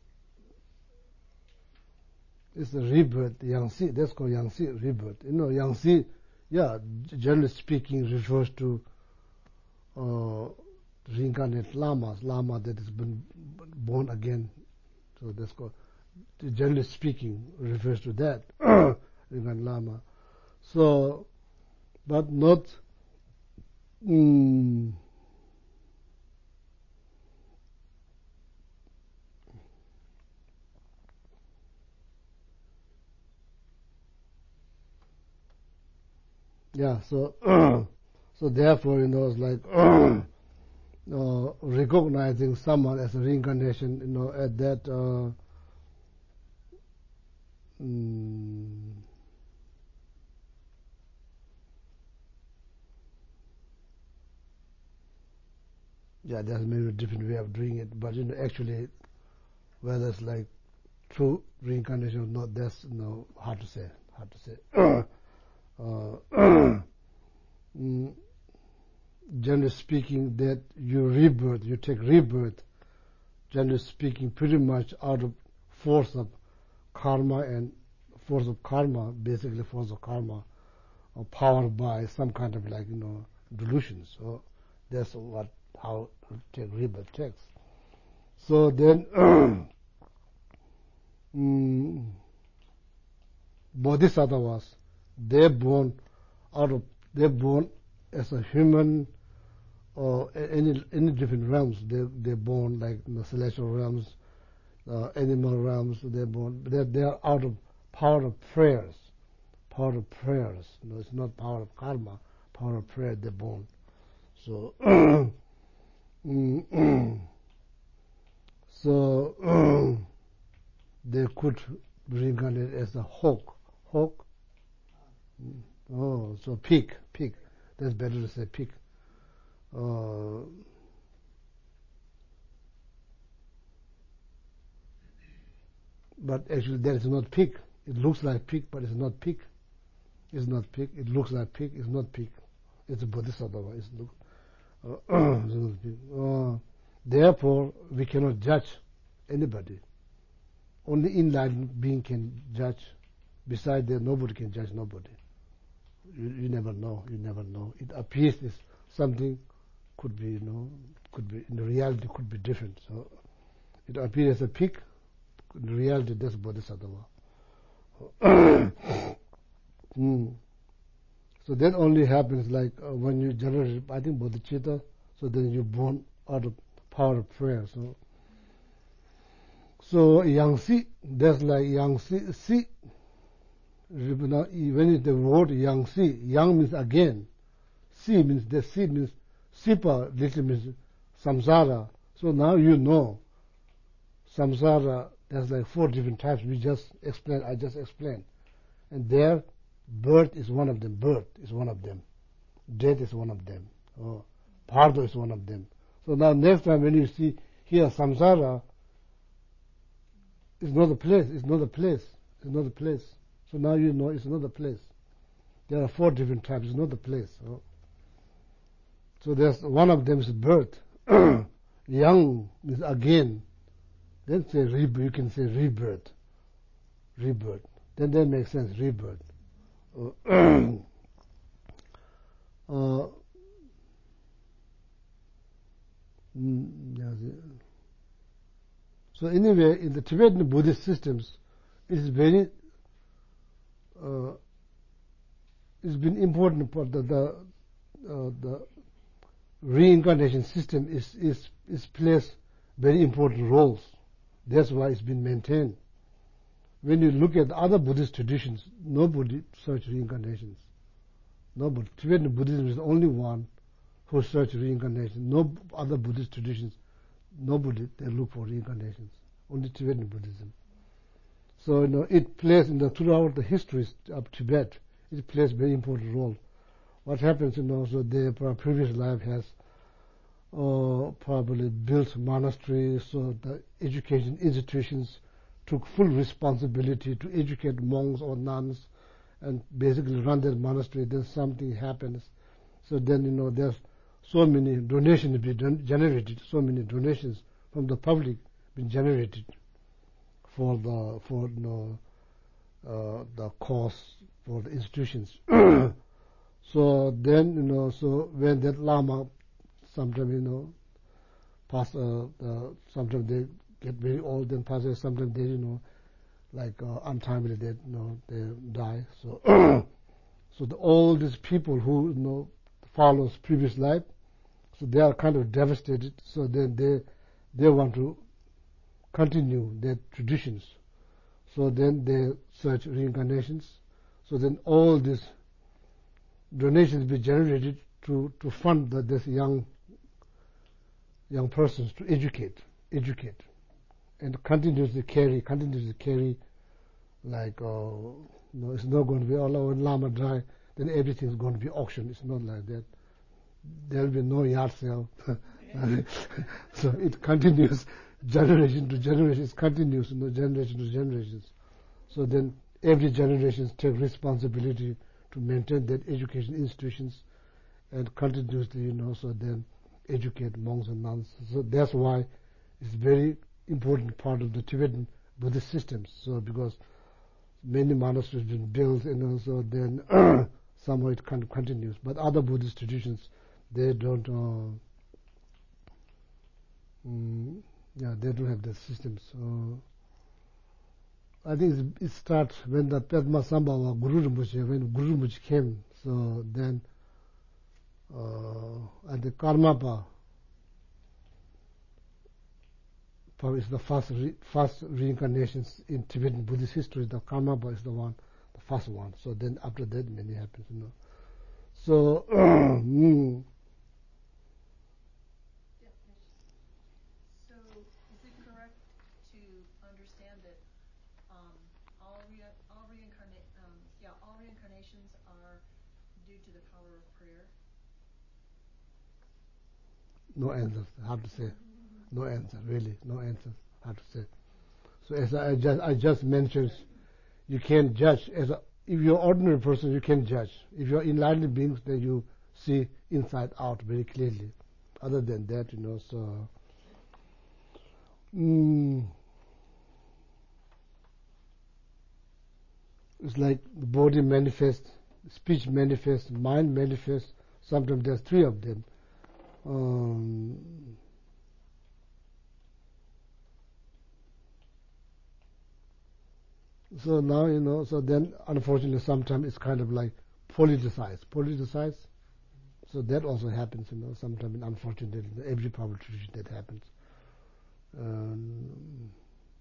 is the rebirth, Yangtze. That's called Yangtze rebirth. You know, Yangtze, yeah, generally speaking, refers to uh, reincarnate lamas, lama that has been born again. So that's called, generally speaking, refers to that, reincarnate lama. So, but not. Mm, Yeah, so so therefore, you know, it's like uh, recognizing someone as a reincarnation, you know, at that uh, mm, yeah, there's maybe a different way of doing it, but you know, actually, whether it's like true reincarnation or not, that's you know, hard to say. Hard to say. uh, mm, generally speaking, that you rebirth, you take rebirth, generally speaking, pretty much out of force of karma and force of karma, basically force of karma, or powered by some kind of like, you know, delusion. So that's what, how take rebirth takes. So then, mm, bodhisattvas, they're born out of, they're born as a human or any any different realms. They they're born like in the celestial realms, uh, animal realms. They're born. They're they're out of power of prayers, power of prayers. No, it's not power of karma. Power of prayer. They're born. So so they could reincarnate as a hawk. Hawk. Oh, so pig. Pig. That's better to say pig. Uh, but actually that is not pig. It looks like pig, but it's not pig. It's not pig. It looks like pig. It's not pig. It's a bodhisattva. It's look, uh, it's not pig. Uh, therefore, we cannot judge anybody. Only enlightened being can judge. Besides that, nobody can judge nobody. You, you never know. You never know. It appears as something could be, you know, could be, in reality could be different. So it appears as a pig, in reality that's bodhisattva. mm. So that only happens like uh, when you generate, I think, bodhicitta, so then you're born out of power of prayer. So, so Yangtze, that's like Yangtze, si. When it's the word Yangtze, Yang means again, Si means, the Si means Sipa, little means samsara. So now you know samsara, there's like four different types we just explained, I just explained. And there, birth is one of them, birth is one of them, death is one of them, oh, pardo is one of them. So now next time when you see here samsara, it's not a place, it's not a place, it's not a place. So now you know it's not a place. There are four different types, it's not a place. Oh. So there's one of them is birth. Young is again. Then say rebirth. You can say rebirth. Rebirth. Then that makes sense. Rebirth. Uh, uh, so anyway, in the Tibetan Buddhist systems, it is very. Uh, it's been important for the the, uh, the reincarnation system is, is, is plays very important roles. That's why it's been maintained. When you look at other Buddhist traditions, nobody search reincarnations. Nobody. Tibetan Buddhism is the only one who search reincarnation. No other Buddhist traditions, nobody, they look for reincarnations. Only Tibetan Buddhism. So, you know, it plays in the, throughout the histories of Tibet, it plays a very important role. What happens, you know, so their previous life has uh, probably built monasteries, so the education institutions took full responsibility to educate monks or nuns and basically run their monastery. Then something happens. So then, you know, there's so many donations being generated, so many donations from the public being generated for the, for, you know, uh, the costs for the institutions. So then, you know, so when that Lama, sometimes, you know, pass, uh, uh, sometimes they get very old and pass away, sometimes they, you know, like uh, untimely, they, you know, they die. So, so the, all these people who, you know, follows previous life, so they are kind of devastated. So then they, they want to continue their traditions. So then they search reincarnations. So then all these donations be generated to, to fund the, this young young persons to educate, educate, and continuously carry, continuously carry, like, uh, you know, it's not going to be, oh, when Lama die, then everything is going to be auctioned. It's not like that. There will be no yard sale. So it continues, generation to generation, it's continuous, you know, generation to generations. So then every generation take responsibility to maintain their education institutions and continuously, you know, so then educate monks and nuns. So that's why it's very important part of the Tibetan Buddhist systems. So because many monasteries have been built, you know, so then somehow it kind of continues. But other Buddhist traditions, they don't, uh, mm, yeah, they don't have that system. So I think it starts when the Padmasambhava Guru Rinpoche, when Guru Rinpoche came. So then, uh, at the Karmapa, is the first re, first reincarnations in Tibetan Buddhist history. The Karmapa is the one, the first one. So then after that, many happens, you know. So, mm, So, is it correct to understand that um, all re- all reincarnate um, yeah all reincarnations are due to the power of prayer? no answers. Hard to say. No answer, really. No answer. Hard to say. So as I just I just mentioned, you can't judge. As a, if you're an ordinary person, you can judge. If you're enlightened beings, then you see inside out very clearly. Other than that, you know, so. Mm, it's like the body manifests, speech manifests, mind manifests. Sometimes there's three of them. Um, so now, you know, so then unfortunately sometimes it's kind of like politicized. Politicized. So that also happens, you know, sometimes unfortunately in every power tradition that happens. Um,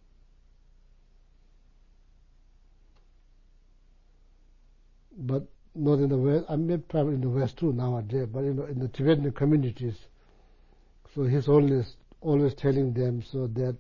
but not in the West. I mean, probably in the West too nowadays, but you know, in the Tibetan communities. So His Holiness always telling them so that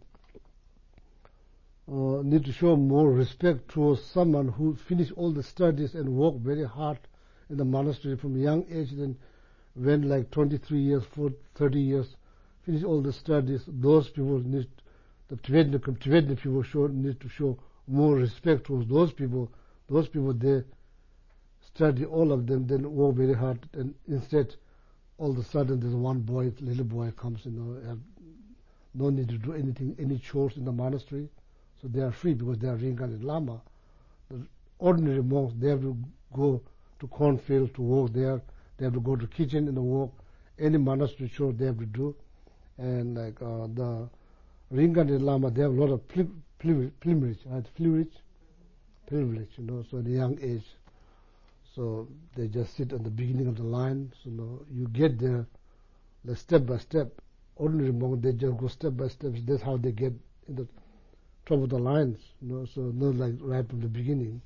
uh, need to show more respect towards someone who finished all the studies and worked very hard in the monastery from a young age, then went like twenty-three years, for thirty years, finished all the studies. Those people need, the Tibetan, Tibetan people show, need to show more respect towards those people. Those people, they study, all of them, then work very hard, and instead, all of a sudden, there's one boy, little boy comes, you know, have no need to do anything, any chores in the monastery, so they are free because they are reincarnated Lama. The ordinary monks, they have to go to cornfield to work there, they have to go to kitchen and work, any monastery chore they have to do, and like uh, the reincarnated Lama, they have a lot of privilege, right? Privilege, privilege, you know, so at a young age. So they just sit at the beginning of the line. So you know, you get there, like step by step. Ordinary monk, they just go step by step. That's how they get in the top of the lines. You know, so not like right from the beginning.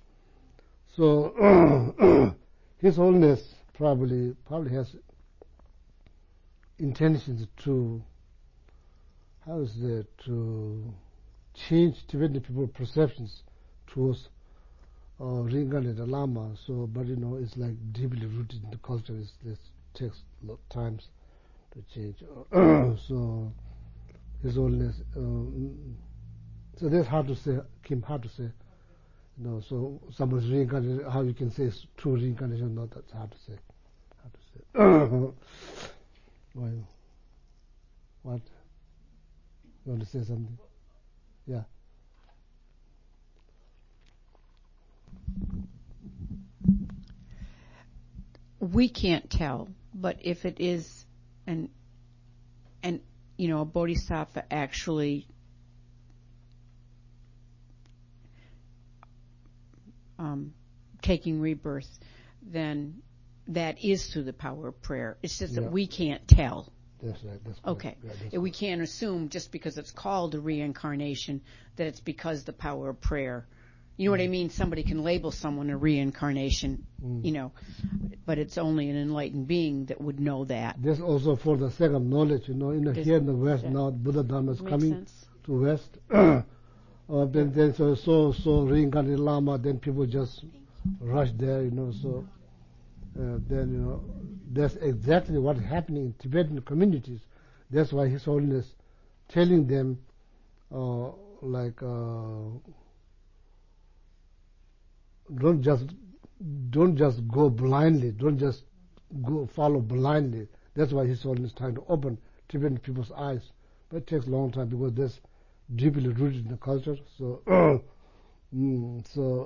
So His Holiness probably probably has intentions to, how is it, to change Tibetan people's perceptions towards Uh, reincarnated Lama. So, but you know, it's like deeply rooted in the culture. It's, it takes a lot of times to change. So, His Holiness. Um, so that's hard to say, Kim. Hard to say. You know, so someone's reincarnated. How you can say it's true reincarnation? No, that's hard to say. Hard to say. Why? What? You want to say something? Yeah. We can't tell, but if it is an, an you know, a bodhisattva actually um, taking rebirth, then that is through the power of prayer. It's just Yeah. that we can't tell. That's right. That's correct. Okay. Yeah, that's And we right. can't assume just because it's called a reincarnation that it's because the power of prayer. You know what I mean? Somebody can label someone a reincarnation, Mm. you know, but it's only an enlightened being that would know that. This also for the sake of knowledge, you know, in the, Does- here in the West yeah. now, Buddha Dharma is Makes coming sense. to West. uh, then then so so so reincarnated Lama, then people just rush there, you know. So uh, then you know that's exactly what's happening in Tibetan communities. That's why His Holiness telling them uh, like uh, don't just don't just go blindly. Don't just go follow blindly. That's why he's always trying to open Tibetan people's eyes. But it takes a long time because that's deeply rooted in the culture. So, mm, so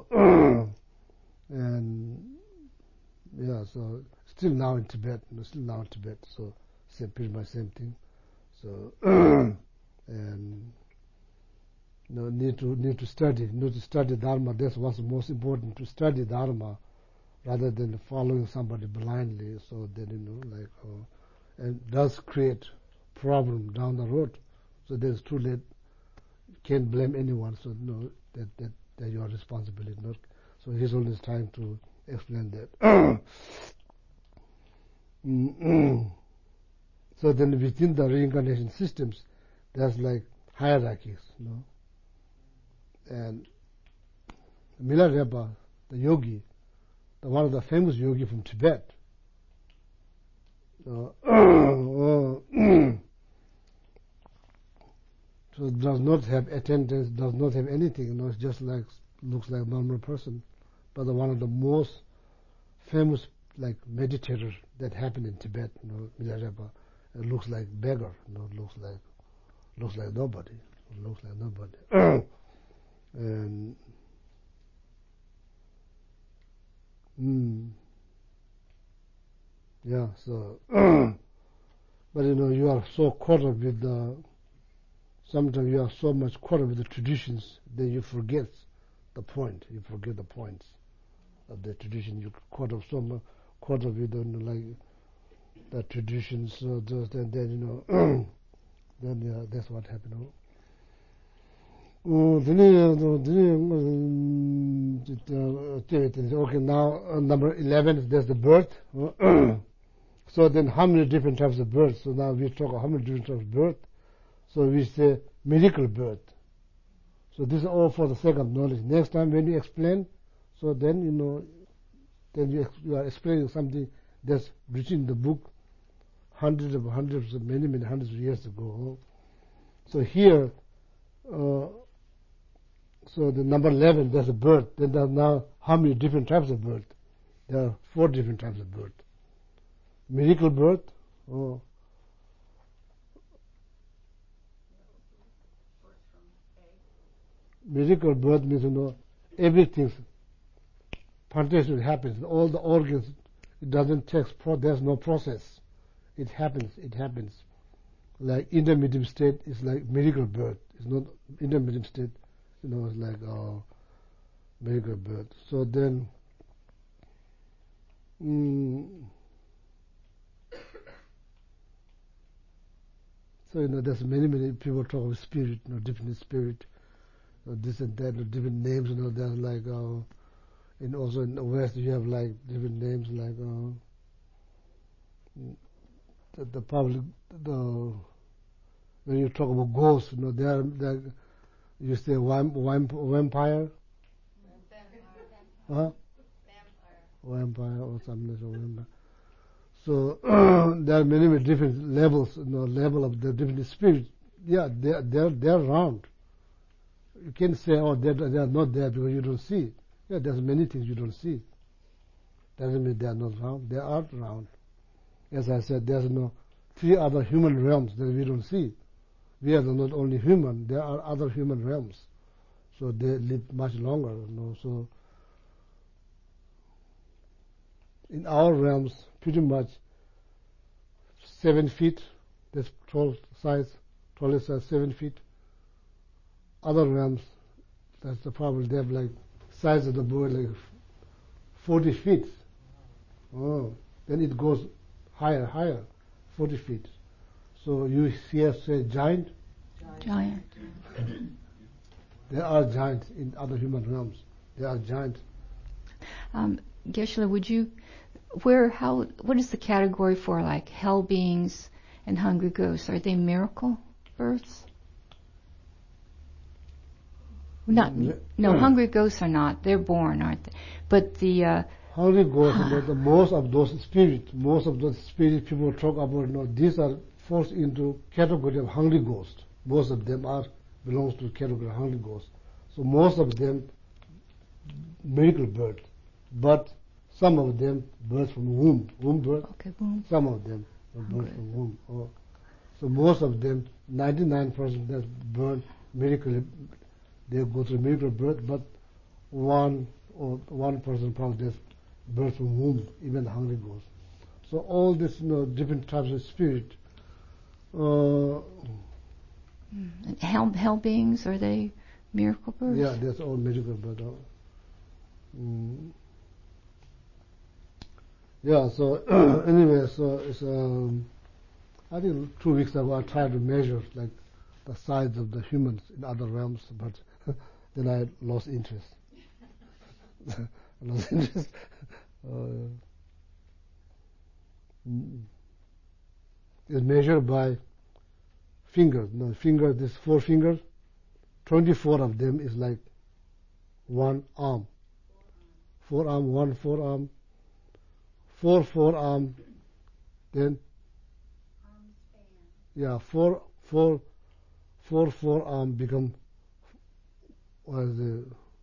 and yeah, so still now in Tibet, you know, still now in Tibet. So same, pretty much same thing. So and you know, need to need to study, need to study Dharma. That's what's most important, to study Dharma rather than following somebody blindly. So then you know, like, uh, and does create problem down the road. So there's too late. You can't blame anyone. So no, that that that your responsibility. Not. So he's always trying to explain that. So then within the reincarnation systems, there's like hierarchies, you know. And Milarepa, the yogi, the one of the famous yogi from Tibet, uh, so does not have attendance, does not have anything, you know, it's just like, looks like a normal person. But the one of the most famous like meditators that happened in Tibet, you know, Milarepa, it looks like beggar, you know, looks like looks like nobody, looks like nobody. And mm, yeah, so but you know, you are so caught up with the, sometimes you are so much caught up with the traditions that you forget the point. You forget the points of the tradition. You caught up so much, caught up with the, like the traditions. So just and then you know, then yeah, that's what happened. Okay, now uh, number eleven, there's the birth. So then how many different types of birth? So now we talk about how many different types of birth. So we say miracle birth. So this is all for the sake of knowledge. Next time when you explain, so then you know, then you, you are explaining something that's written in the book hundreds of hundreds of many, many hundreds of years ago. So here, uh, so the number eleven, there's a birth. Then there's now how many different types of birth? There are four different types of birth. Miracle birth, oh. Miracle birth means, you know, everything spontaneously happens. All the organs, it doesn't take, pro there's no process. It happens, it happens. Like intermediate state is like miracle birth. It's not intermediate state, you know, it's like uh, miracle birth. So then, mm, so you know, there's many, many people talk about spirit, you know, different spirit, uh, this and that, you know, different names, you know, there's like, uh, and also in the West you have like different names, like uh, the, the public, the when you talk about ghosts, you know, they are, they you say vamp, vamp, vampire, huh? Vampire or something, so vampire. So there are many, many different levels, you know, level of the different spirits. Yeah, they are, they are, they are around. You can't say, oh, they they are not there because you don't see. Yeah, there's many things you don't see. Doesn't mean they are not around. They are around. As I said, there's no three other human realms that we don't see. We are not only human, there are other human realms. So they live much longer, you know. So in our realms, pretty much seven feet, that's tall size, tallest size, seven feet. Other realms, that's the problem, they have like size of the boy like forty feet. Oh, then it goes higher, higher, forty feet. So you here say giant? Giant. There are giants in other human realms. There are giants. Um, Geshe-la, would you, where, how, what is the category for like hell beings and hungry ghosts? Are they miracle births? Not, no, hungry ghosts are not. They're born, aren't they? But the uh, hungry ghosts, you know, the most of those spirits, most of those spirits people talk about, you know, these are forced into category of hungry ghosts. Most of them are belongs to the category of hungry ghosts. So most of them miracle birth, but some of them birth from womb, womb birth. Okay, womb. Some of them are birth from womb. Oh. So most of them, ninety-nine percent that birth miracle, they go through miracle birth, but one or one person probably just birth from womb, even the hungry ghosts. So all this, you know, different types of spirit. Uh, And hell, hell beings, are they miracle births? yeah, that's all miracle birth. Uh, mm. Yeah, so anyway, so it's, um, I think two weeks ago I tried to measure like the size of the humans in other realms, but then I lost interest. I lost interest. Uh, mm. It's measured by fingers. No, finger, this four fingers, twenty-four of them is like one arm. Forearm, one forearm, four forearm, then yeah, four four four forearm become what is the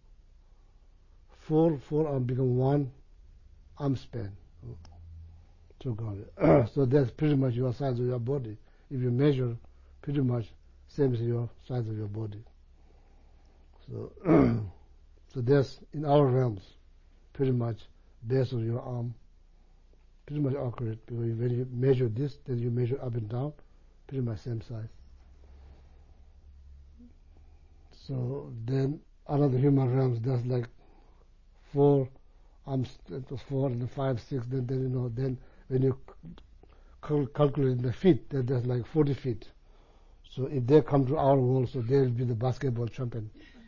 four forearm become one arm span. So so that's pretty much your size of your body. If you measure, pretty much same as your size of your body. So so that's in our realms, pretty much base of your arm, pretty much accurate, because when you measure this, then you measure up and down, pretty much same size. So then another human realms, that's like four arms, it was four and five, six, then, then you know, then when you cal- calculate the feet, then there's like forty feet. So if they come to our world, so they'll be the basketball champion.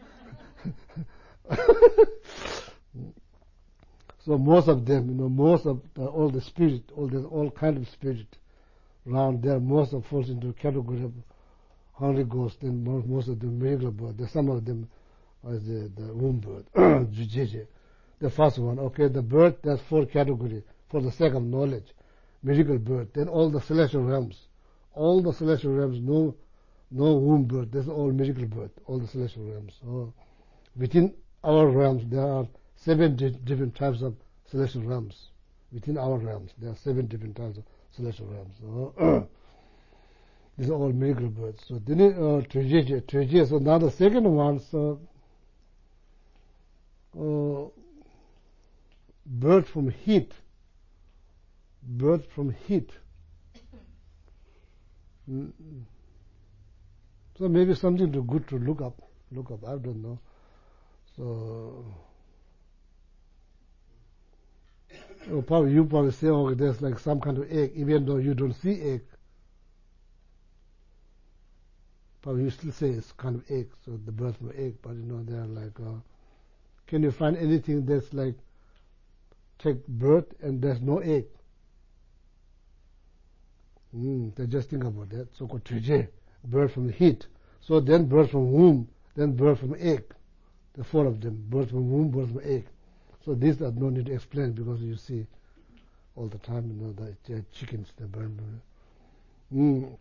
So most of them, you know, most of the, all the spirit, all the all kind of spirit around there, most of falls into category of hungry ghosts, and most, most of them miracle bird. There's some of them as the, the womb bird, the first one. Okay, the bird, that's four category. For the sake of knowledge, miracle bird. Then all the celestial realms, all the celestial realms, no, no womb bird. That's all miracle bird. All the celestial realms. So within our realms, there are seven di- different types of celestial realms. Within our realms, there are seven different types of celestial realms. So these are all miracle birds. So then, uh, Trigege, Trigege. So now the second one, so uh, bird from heat. Bird from heat. Mm. So maybe something to good to look up. Look up. I don't know. So oh, probably you probably say, oh, there's like some kind of egg, even though you don't see egg. Probably you still say it's kind of egg, so the birth from egg. But you know, they're like, uh, can you find anything that's like take birth and there's no egg? Mm, they just think about that. So called Trije, birth from heat. So then birth from womb, then birth from egg. The four of them, birth from womb, birth from egg. So these are no need to explain because you see all the time, you know, the, the chickens, the burn. Mm.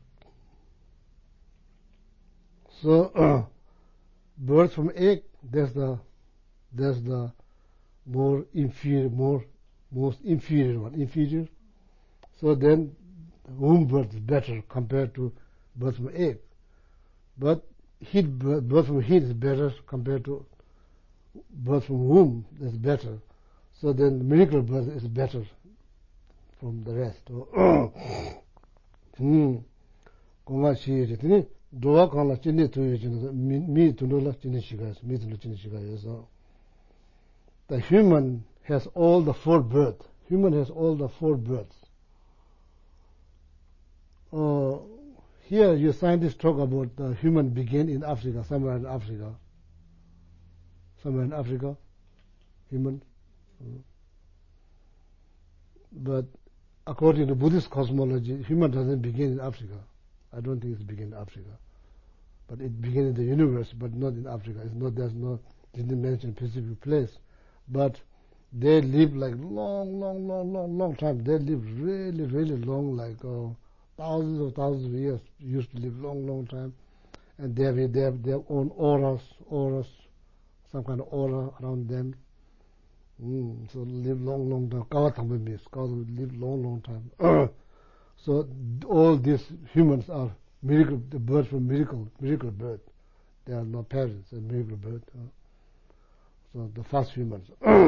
So uh, birth from egg, there's the there's the more inferior, more most inferior one, inferior. So then womb birth is better compared to birth from egg. But heat birth from heat is better compared to birth from womb is better. So then miracle birth is better from the rest. Hmm. Konga shi jitini dowa kala chini tuyo jina mi tunula chini shigas mi tunula chini shigas. So the human has all the four births. Human has all the four births. Uh, here, you scientists talk about the human began in Africa, somewhere in Africa. Somewhere in Africa, human. But according to Buddhist cosmology, human doesn't begin in Africa. I don't think it began in Africa. But it began in the universe, but not in Africa. It's not, there's no, didn't mention specific place. But they live like long, long, long, long, long time. They live really, really long, like uh, thousands of thousands of years, used to live long, long time. and they have they have their own auras, auras, some kind of aura around them. Mm, so live long, long time. Kawatambe means live long, long time. So all these humans are miracle, the birth from miracle, miracle birth. They are not parents, they're miracle birth. Uh, so the first humans.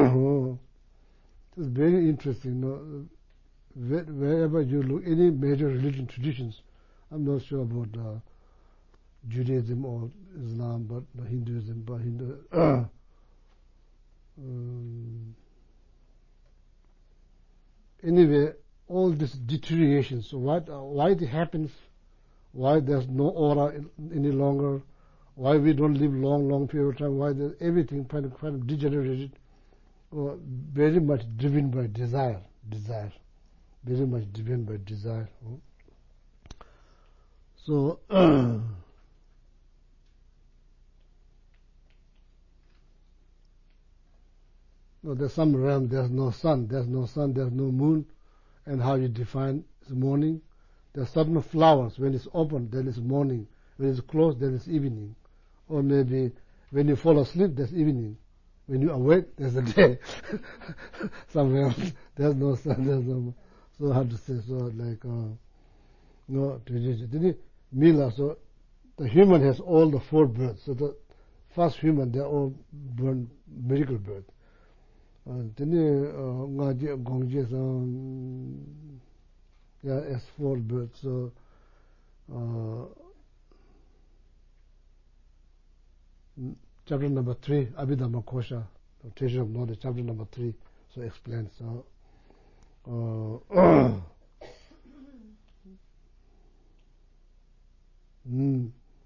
It's very interesting. You know, wherever you look, any major religion traditions, I'm not sure about uh, Judaism or Islam, but no, Hinduism, but Hindu. um, anyway, all this deterioration. So what, uh, why it happens? Why there's no aura any longer? Why we don't live long, long period of time? Why there's everything kind of, kind of degenerated? Well, very much driven by desire, desire, very much driven by desire. So, no, there's some realm, there's no sun, there's no sun, there's no moon, and how you define is morning. There's certain flowers, when it's open, then it's morning. When it's closed, then it's evening. Or maybe when you fall asleep, there's evening. When you awake, there's a day. Somewhere else, there's no sun, there's no, so hard to say, so like, uh, no, Mila, so the human has all the four births. So the first human, they're all born miracle birth. And then, Ngaji, Gongji, yeah, as four births. So, uh, chapter number three, Abhidhamma Kosha, Treasure of Knowledge, chapter number three, so explains. So, uh, mm,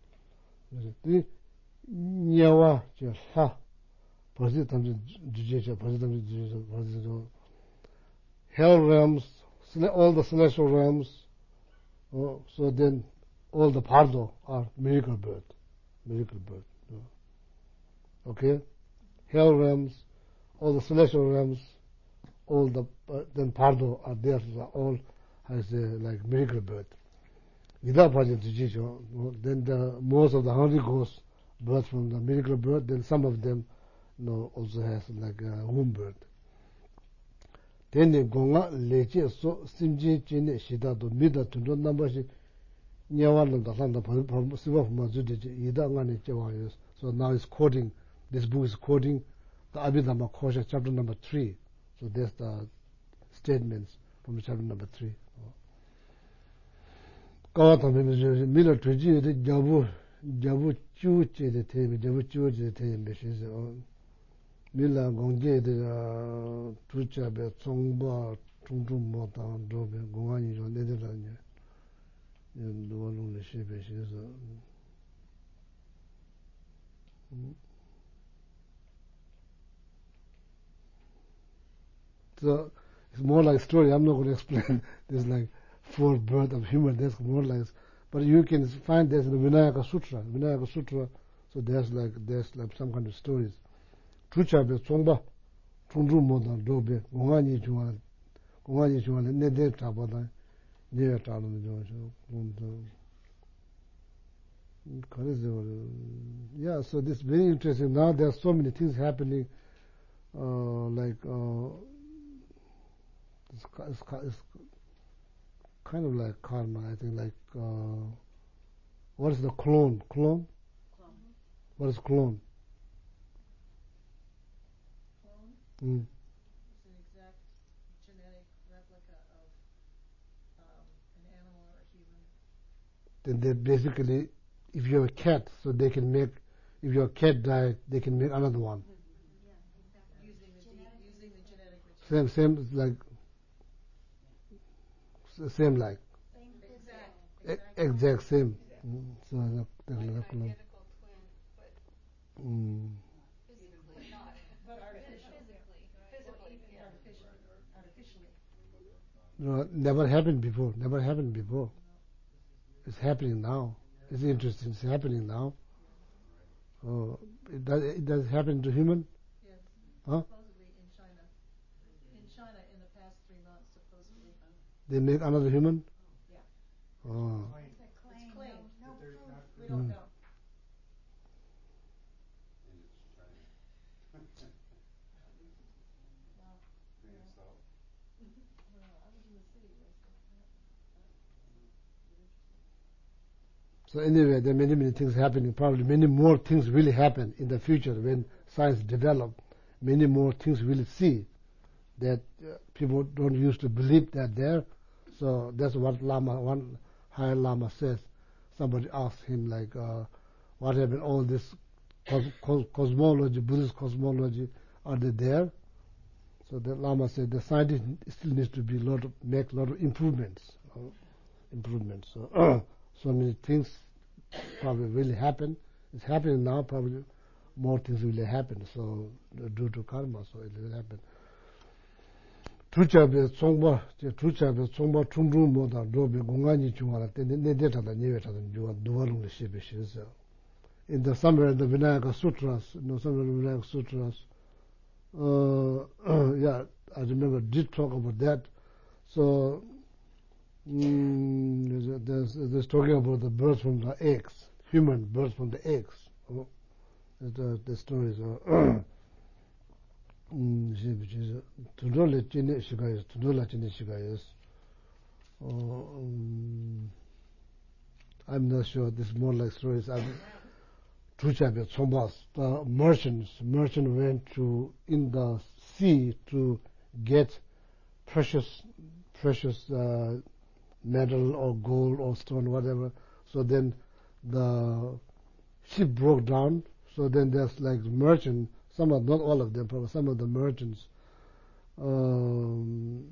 Nyawa, ha, Positam Jujisha, Positam Jujisha, hell realms, all the celestial realms, oh, so then all the Pardo are miracle birth, miracle birth. Okay, hell realms, all the celestial realms, all the uh, then Pardo are there, so all has a like miracle birth. Without Pajan Jujisha, then the most of the Holy Ghost birth from the miracle birth, then some of them, you know, also has like a womb birth. Then the Gonga Leche so Simji Chine Shida to Mida to no number she Nyawan the Santa Siva Mazuji, Ida Ngani Chewayos. So now it's quoting, this book is quoting the Abhidhamma Kosha, chapter number three. So that's the statements from chapter number three. Kawata Mila Tuji, the Jabu, Jabu Chuchi, the Tame, Jabu Chuchi, the Tame, she's on Mila Gongje, the Trucha, the Tsongba, Tungtum Motan, Dobe, Gongani, or Netherlands, and the one on the ship, she's on. So it's more like story. I'm not going to explain. There's like four birth of human. That's more like, but you can find this in the Vinayaka Sutra. Vinayaka Sutra. So there's like there's like some kind of stories. Trucha be tsongba, tsongju modan dobe, gongani chuwa, gongani chuwa ne de tabada, ne talo ne jo. Yeah. So this is very interesting. Now there are so many things happening, uh, like. Uh, It's, it's, it's kind of like karma, I think, like, uh, what is the clone? Clone? Clone. What is clone? Clone Mm. is an exact genetic replica of um, an animal or a human. Then they basically, if you have a cat, so they can make, if your cat died, they can make another one. Yeah, exactly. Using the, genetic, using the genetic material. Same, same, like, same like. Same exact. Exact, exact same. Mm. So that, that's like like clone. Identical twin, but Mm. physically not. But artificially. Physically. Physically, yeah. Artificially. Artificially. No, never happened before. Never happened before. It's happening now. It's interesting. It's happening now. Oh, it does. It does happen to human. Yes. Huh? Supposedly in China. In China, in the past three months, supposedly. They make another human. Yeah. Oh. It's claimed. No, no We Mm. don't know. So anyway, there are many, many things happening. Probably many more things will happen in the future when science develop. Many more things we'll see that uh, people don't used to believe that there. So that's what Lama, one higher Lama says. Somebody asked him like, uh, what happened, all this cos cos cosmology, Buddhist cosmology, are they there? So the Lama said the scientist still needs to be a lot of, make a lot of improvements. Uh, improvements. So, uh, so many things probably will happen. It's happening now, probably more things will happen. So uh, due to karma, so it will happen. Truchabe Tsongba, Truchabe Tsongba Chungru Moda, Dobe Gungani Chungara, Nedeta, the Neveta, and Dualung the Shibishes. In the somewhere in the Vinayaka Sutras, no somewhere in the Vinayaka Sutras, uh, yeah, I remember did talk about that. So mm, there's, there's talking about the birth from the eggs, human birth from the eggs. Oh, the, the stories are. Tudole chine shigayas, tudola chine shigayas. I'm not sure. This is more like stories. Truchabe Tsombas. The merchants, merchant went to in the sea to get precious, precious uh, metal or gold or stone, whatever. So then the ship broke down. So then there's like merchant. Some of, not all of them, but some of the merchants, um,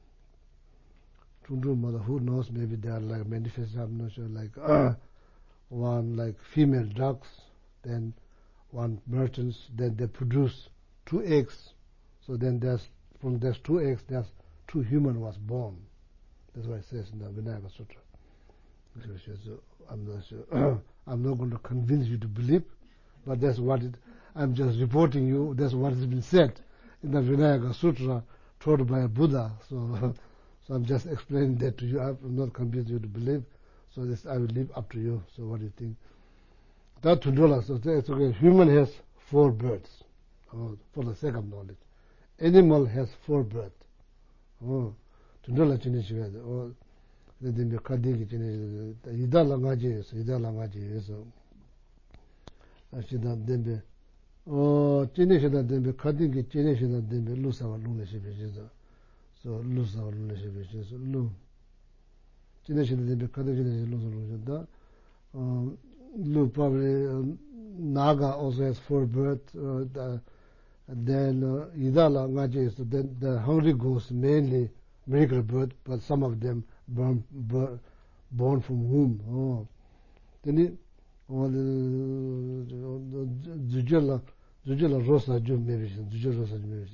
who knows, maybe they are like manifested, I'm not sure, like uh, one like female ducks, then one merchants, then they produce two eggs. So then there's, from those two eggs, there's two human was born. That's what it says in the Vinayaka Sutra. So I'm not sure. I'm not going to convince you to believe, but that's what it, I'm just reporting you, that's what has been said in the Vinayaka Sutra taught by a Buddha. So, so I'm just explaining that to you. I'm not convinced you to believe. So this I will leave up to you. So what do you think? That Tundola, so it's okay. Human has four births, oh, for the sake of knowledge. Animal has four births. Oh, Tundola Chinishiga, oh, the Kadiki Chinishiga, Ida Langaji is, Ida Langaji is, Ashida Dembe. Oh, Chinishina Dembe, Kadiki Chinishina Dembe, Lusawa Lunishibiza. So, Lusawa Lunishibiza, Lu. Chinishina Dembe, Kadiki Lusawa Lunishibiza. Lu probably, uh, Naga also has four births. Uh, the, then, uh, Idala Ngaji is the, the hungry ghosts, mainly miracle birth, but some of them born, born, born from womb. Oh. Then it, oh, the Jujela. Jujela Rosa Jum maybe, Jujela Rosa maybe.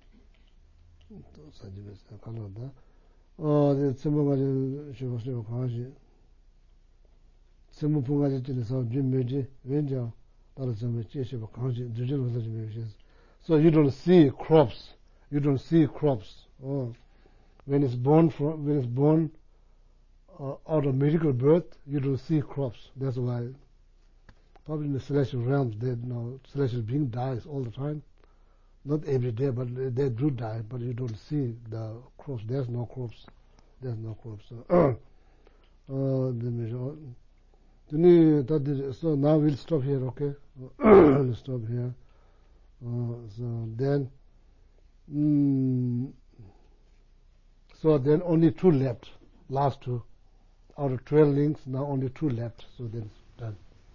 Oh, the Simuga, she was so Kaji. Simupunga to the South Jim Meji, Venja, that is some Chish of Kaji, Jujela Rosa maybe. So you don't see crops, you don't see crops. Oh, when it's born from, when it's born uh, out of medical birth, you don't see crops. That's why. Probably in the celestial realms, they, you know, celestial being dies all the time. Not every day, but they do die, but you don't see the crops. There's no crops. There's no crops. So, uh, so now we'll stop here, okay? We'll stop here. Uh, so then, mm, so then only two left. Last two. Out of twelve links, now only two left. So then it's done.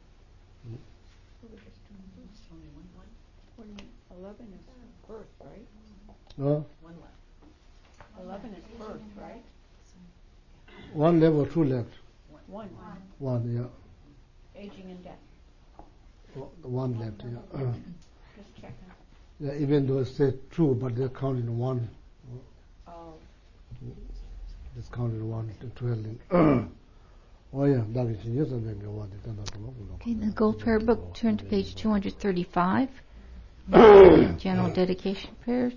Eleven is birth, right? No? One left. Eleven is birth, right? One left or two left? One. One, yeah. Aging and death. One left, yeah. Just checking. Yeah, even though it said two, but they're counting one. Oh. It's counting one to twelve. Oh yeah, that is yes, I think I want it. Okay, the Gold Prayer Book, turn to page two hundred thirty-five. General dedication prayers.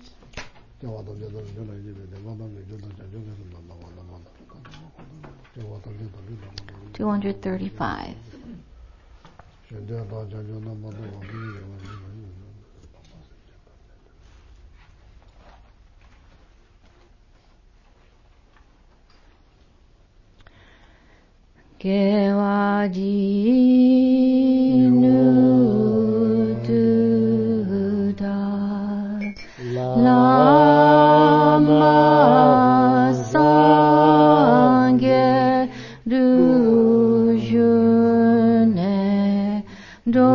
two hundred thirty-five. Kewa ji nu tu da lama sangye du june do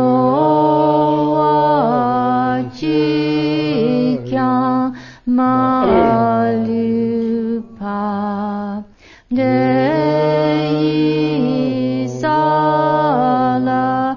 wa chi kya ma lu pa de sala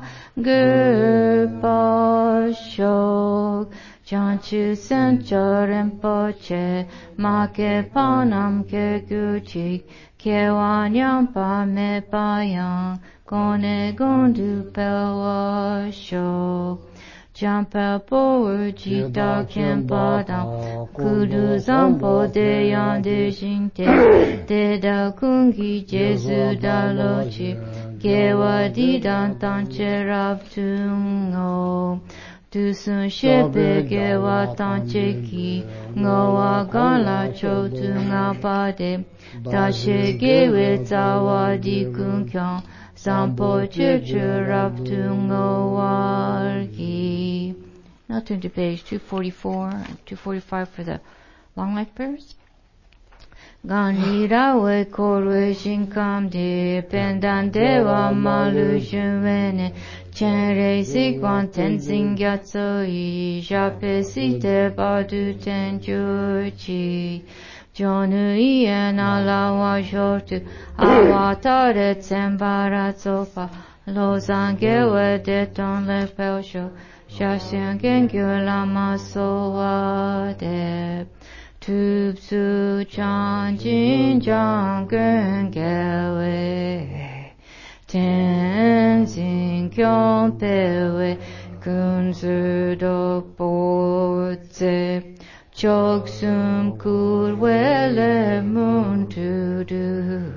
gurpa shok chanchu sancho rinpoche ma ke panam ke guchik ke wanyam pa me payang kone gondu pelwa shok Jampa po jita kempa dam kudu zampo de yan de jinte de da kungi jesu da lochi kewa di dan tanche rab tungo tu sun shepe kewa tanche ki ngowa ganla cho tu nga pa de da she gewe zawa di kun kyang Sampo Churchu Rab Tungo Wargi. Now turn to page two forty-four and two forty-five for the long life prayers. Ganira we korwe shinkam de pendan dewa malu shumene chenre sikwan tenzin gyatso i jape site badu tenjuchi. Jonu ien ala wa shortu awatare tsembara tsopa lo zangewe de ton le pelsho shasyan gengyo lama sowa de tupsu chan jin jang gengewe tenzin kyon pewe kunzu dok bo tse Choksum kurwele mun tu du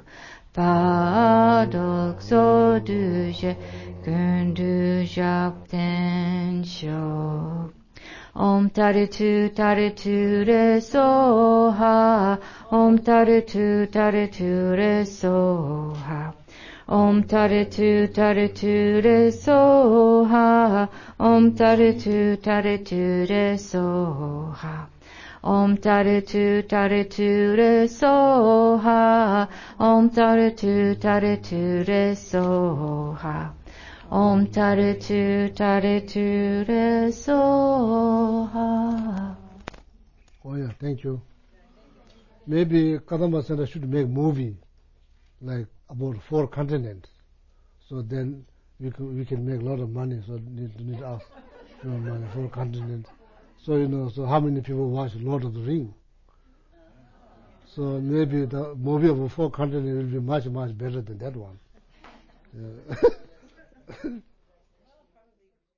Padok so du je kundu jak ten shok Om taritu taritu re soha Om taritu taritu re soha Om taritu taritu re soha Om taritu taritu re soha Om taritu taritu re soha Om taritu taritu re soha Om taritu taritu re soha. Oh yeah, thank you. Maybe Kadamba Center should make movie like about four continents. So then we can, we can make a lot of money. So need to need ask you know, money four continents. So you know, so how many people watch Lord of the Ring? So maybe the movie of four continents will be much much better than that one. Yeah.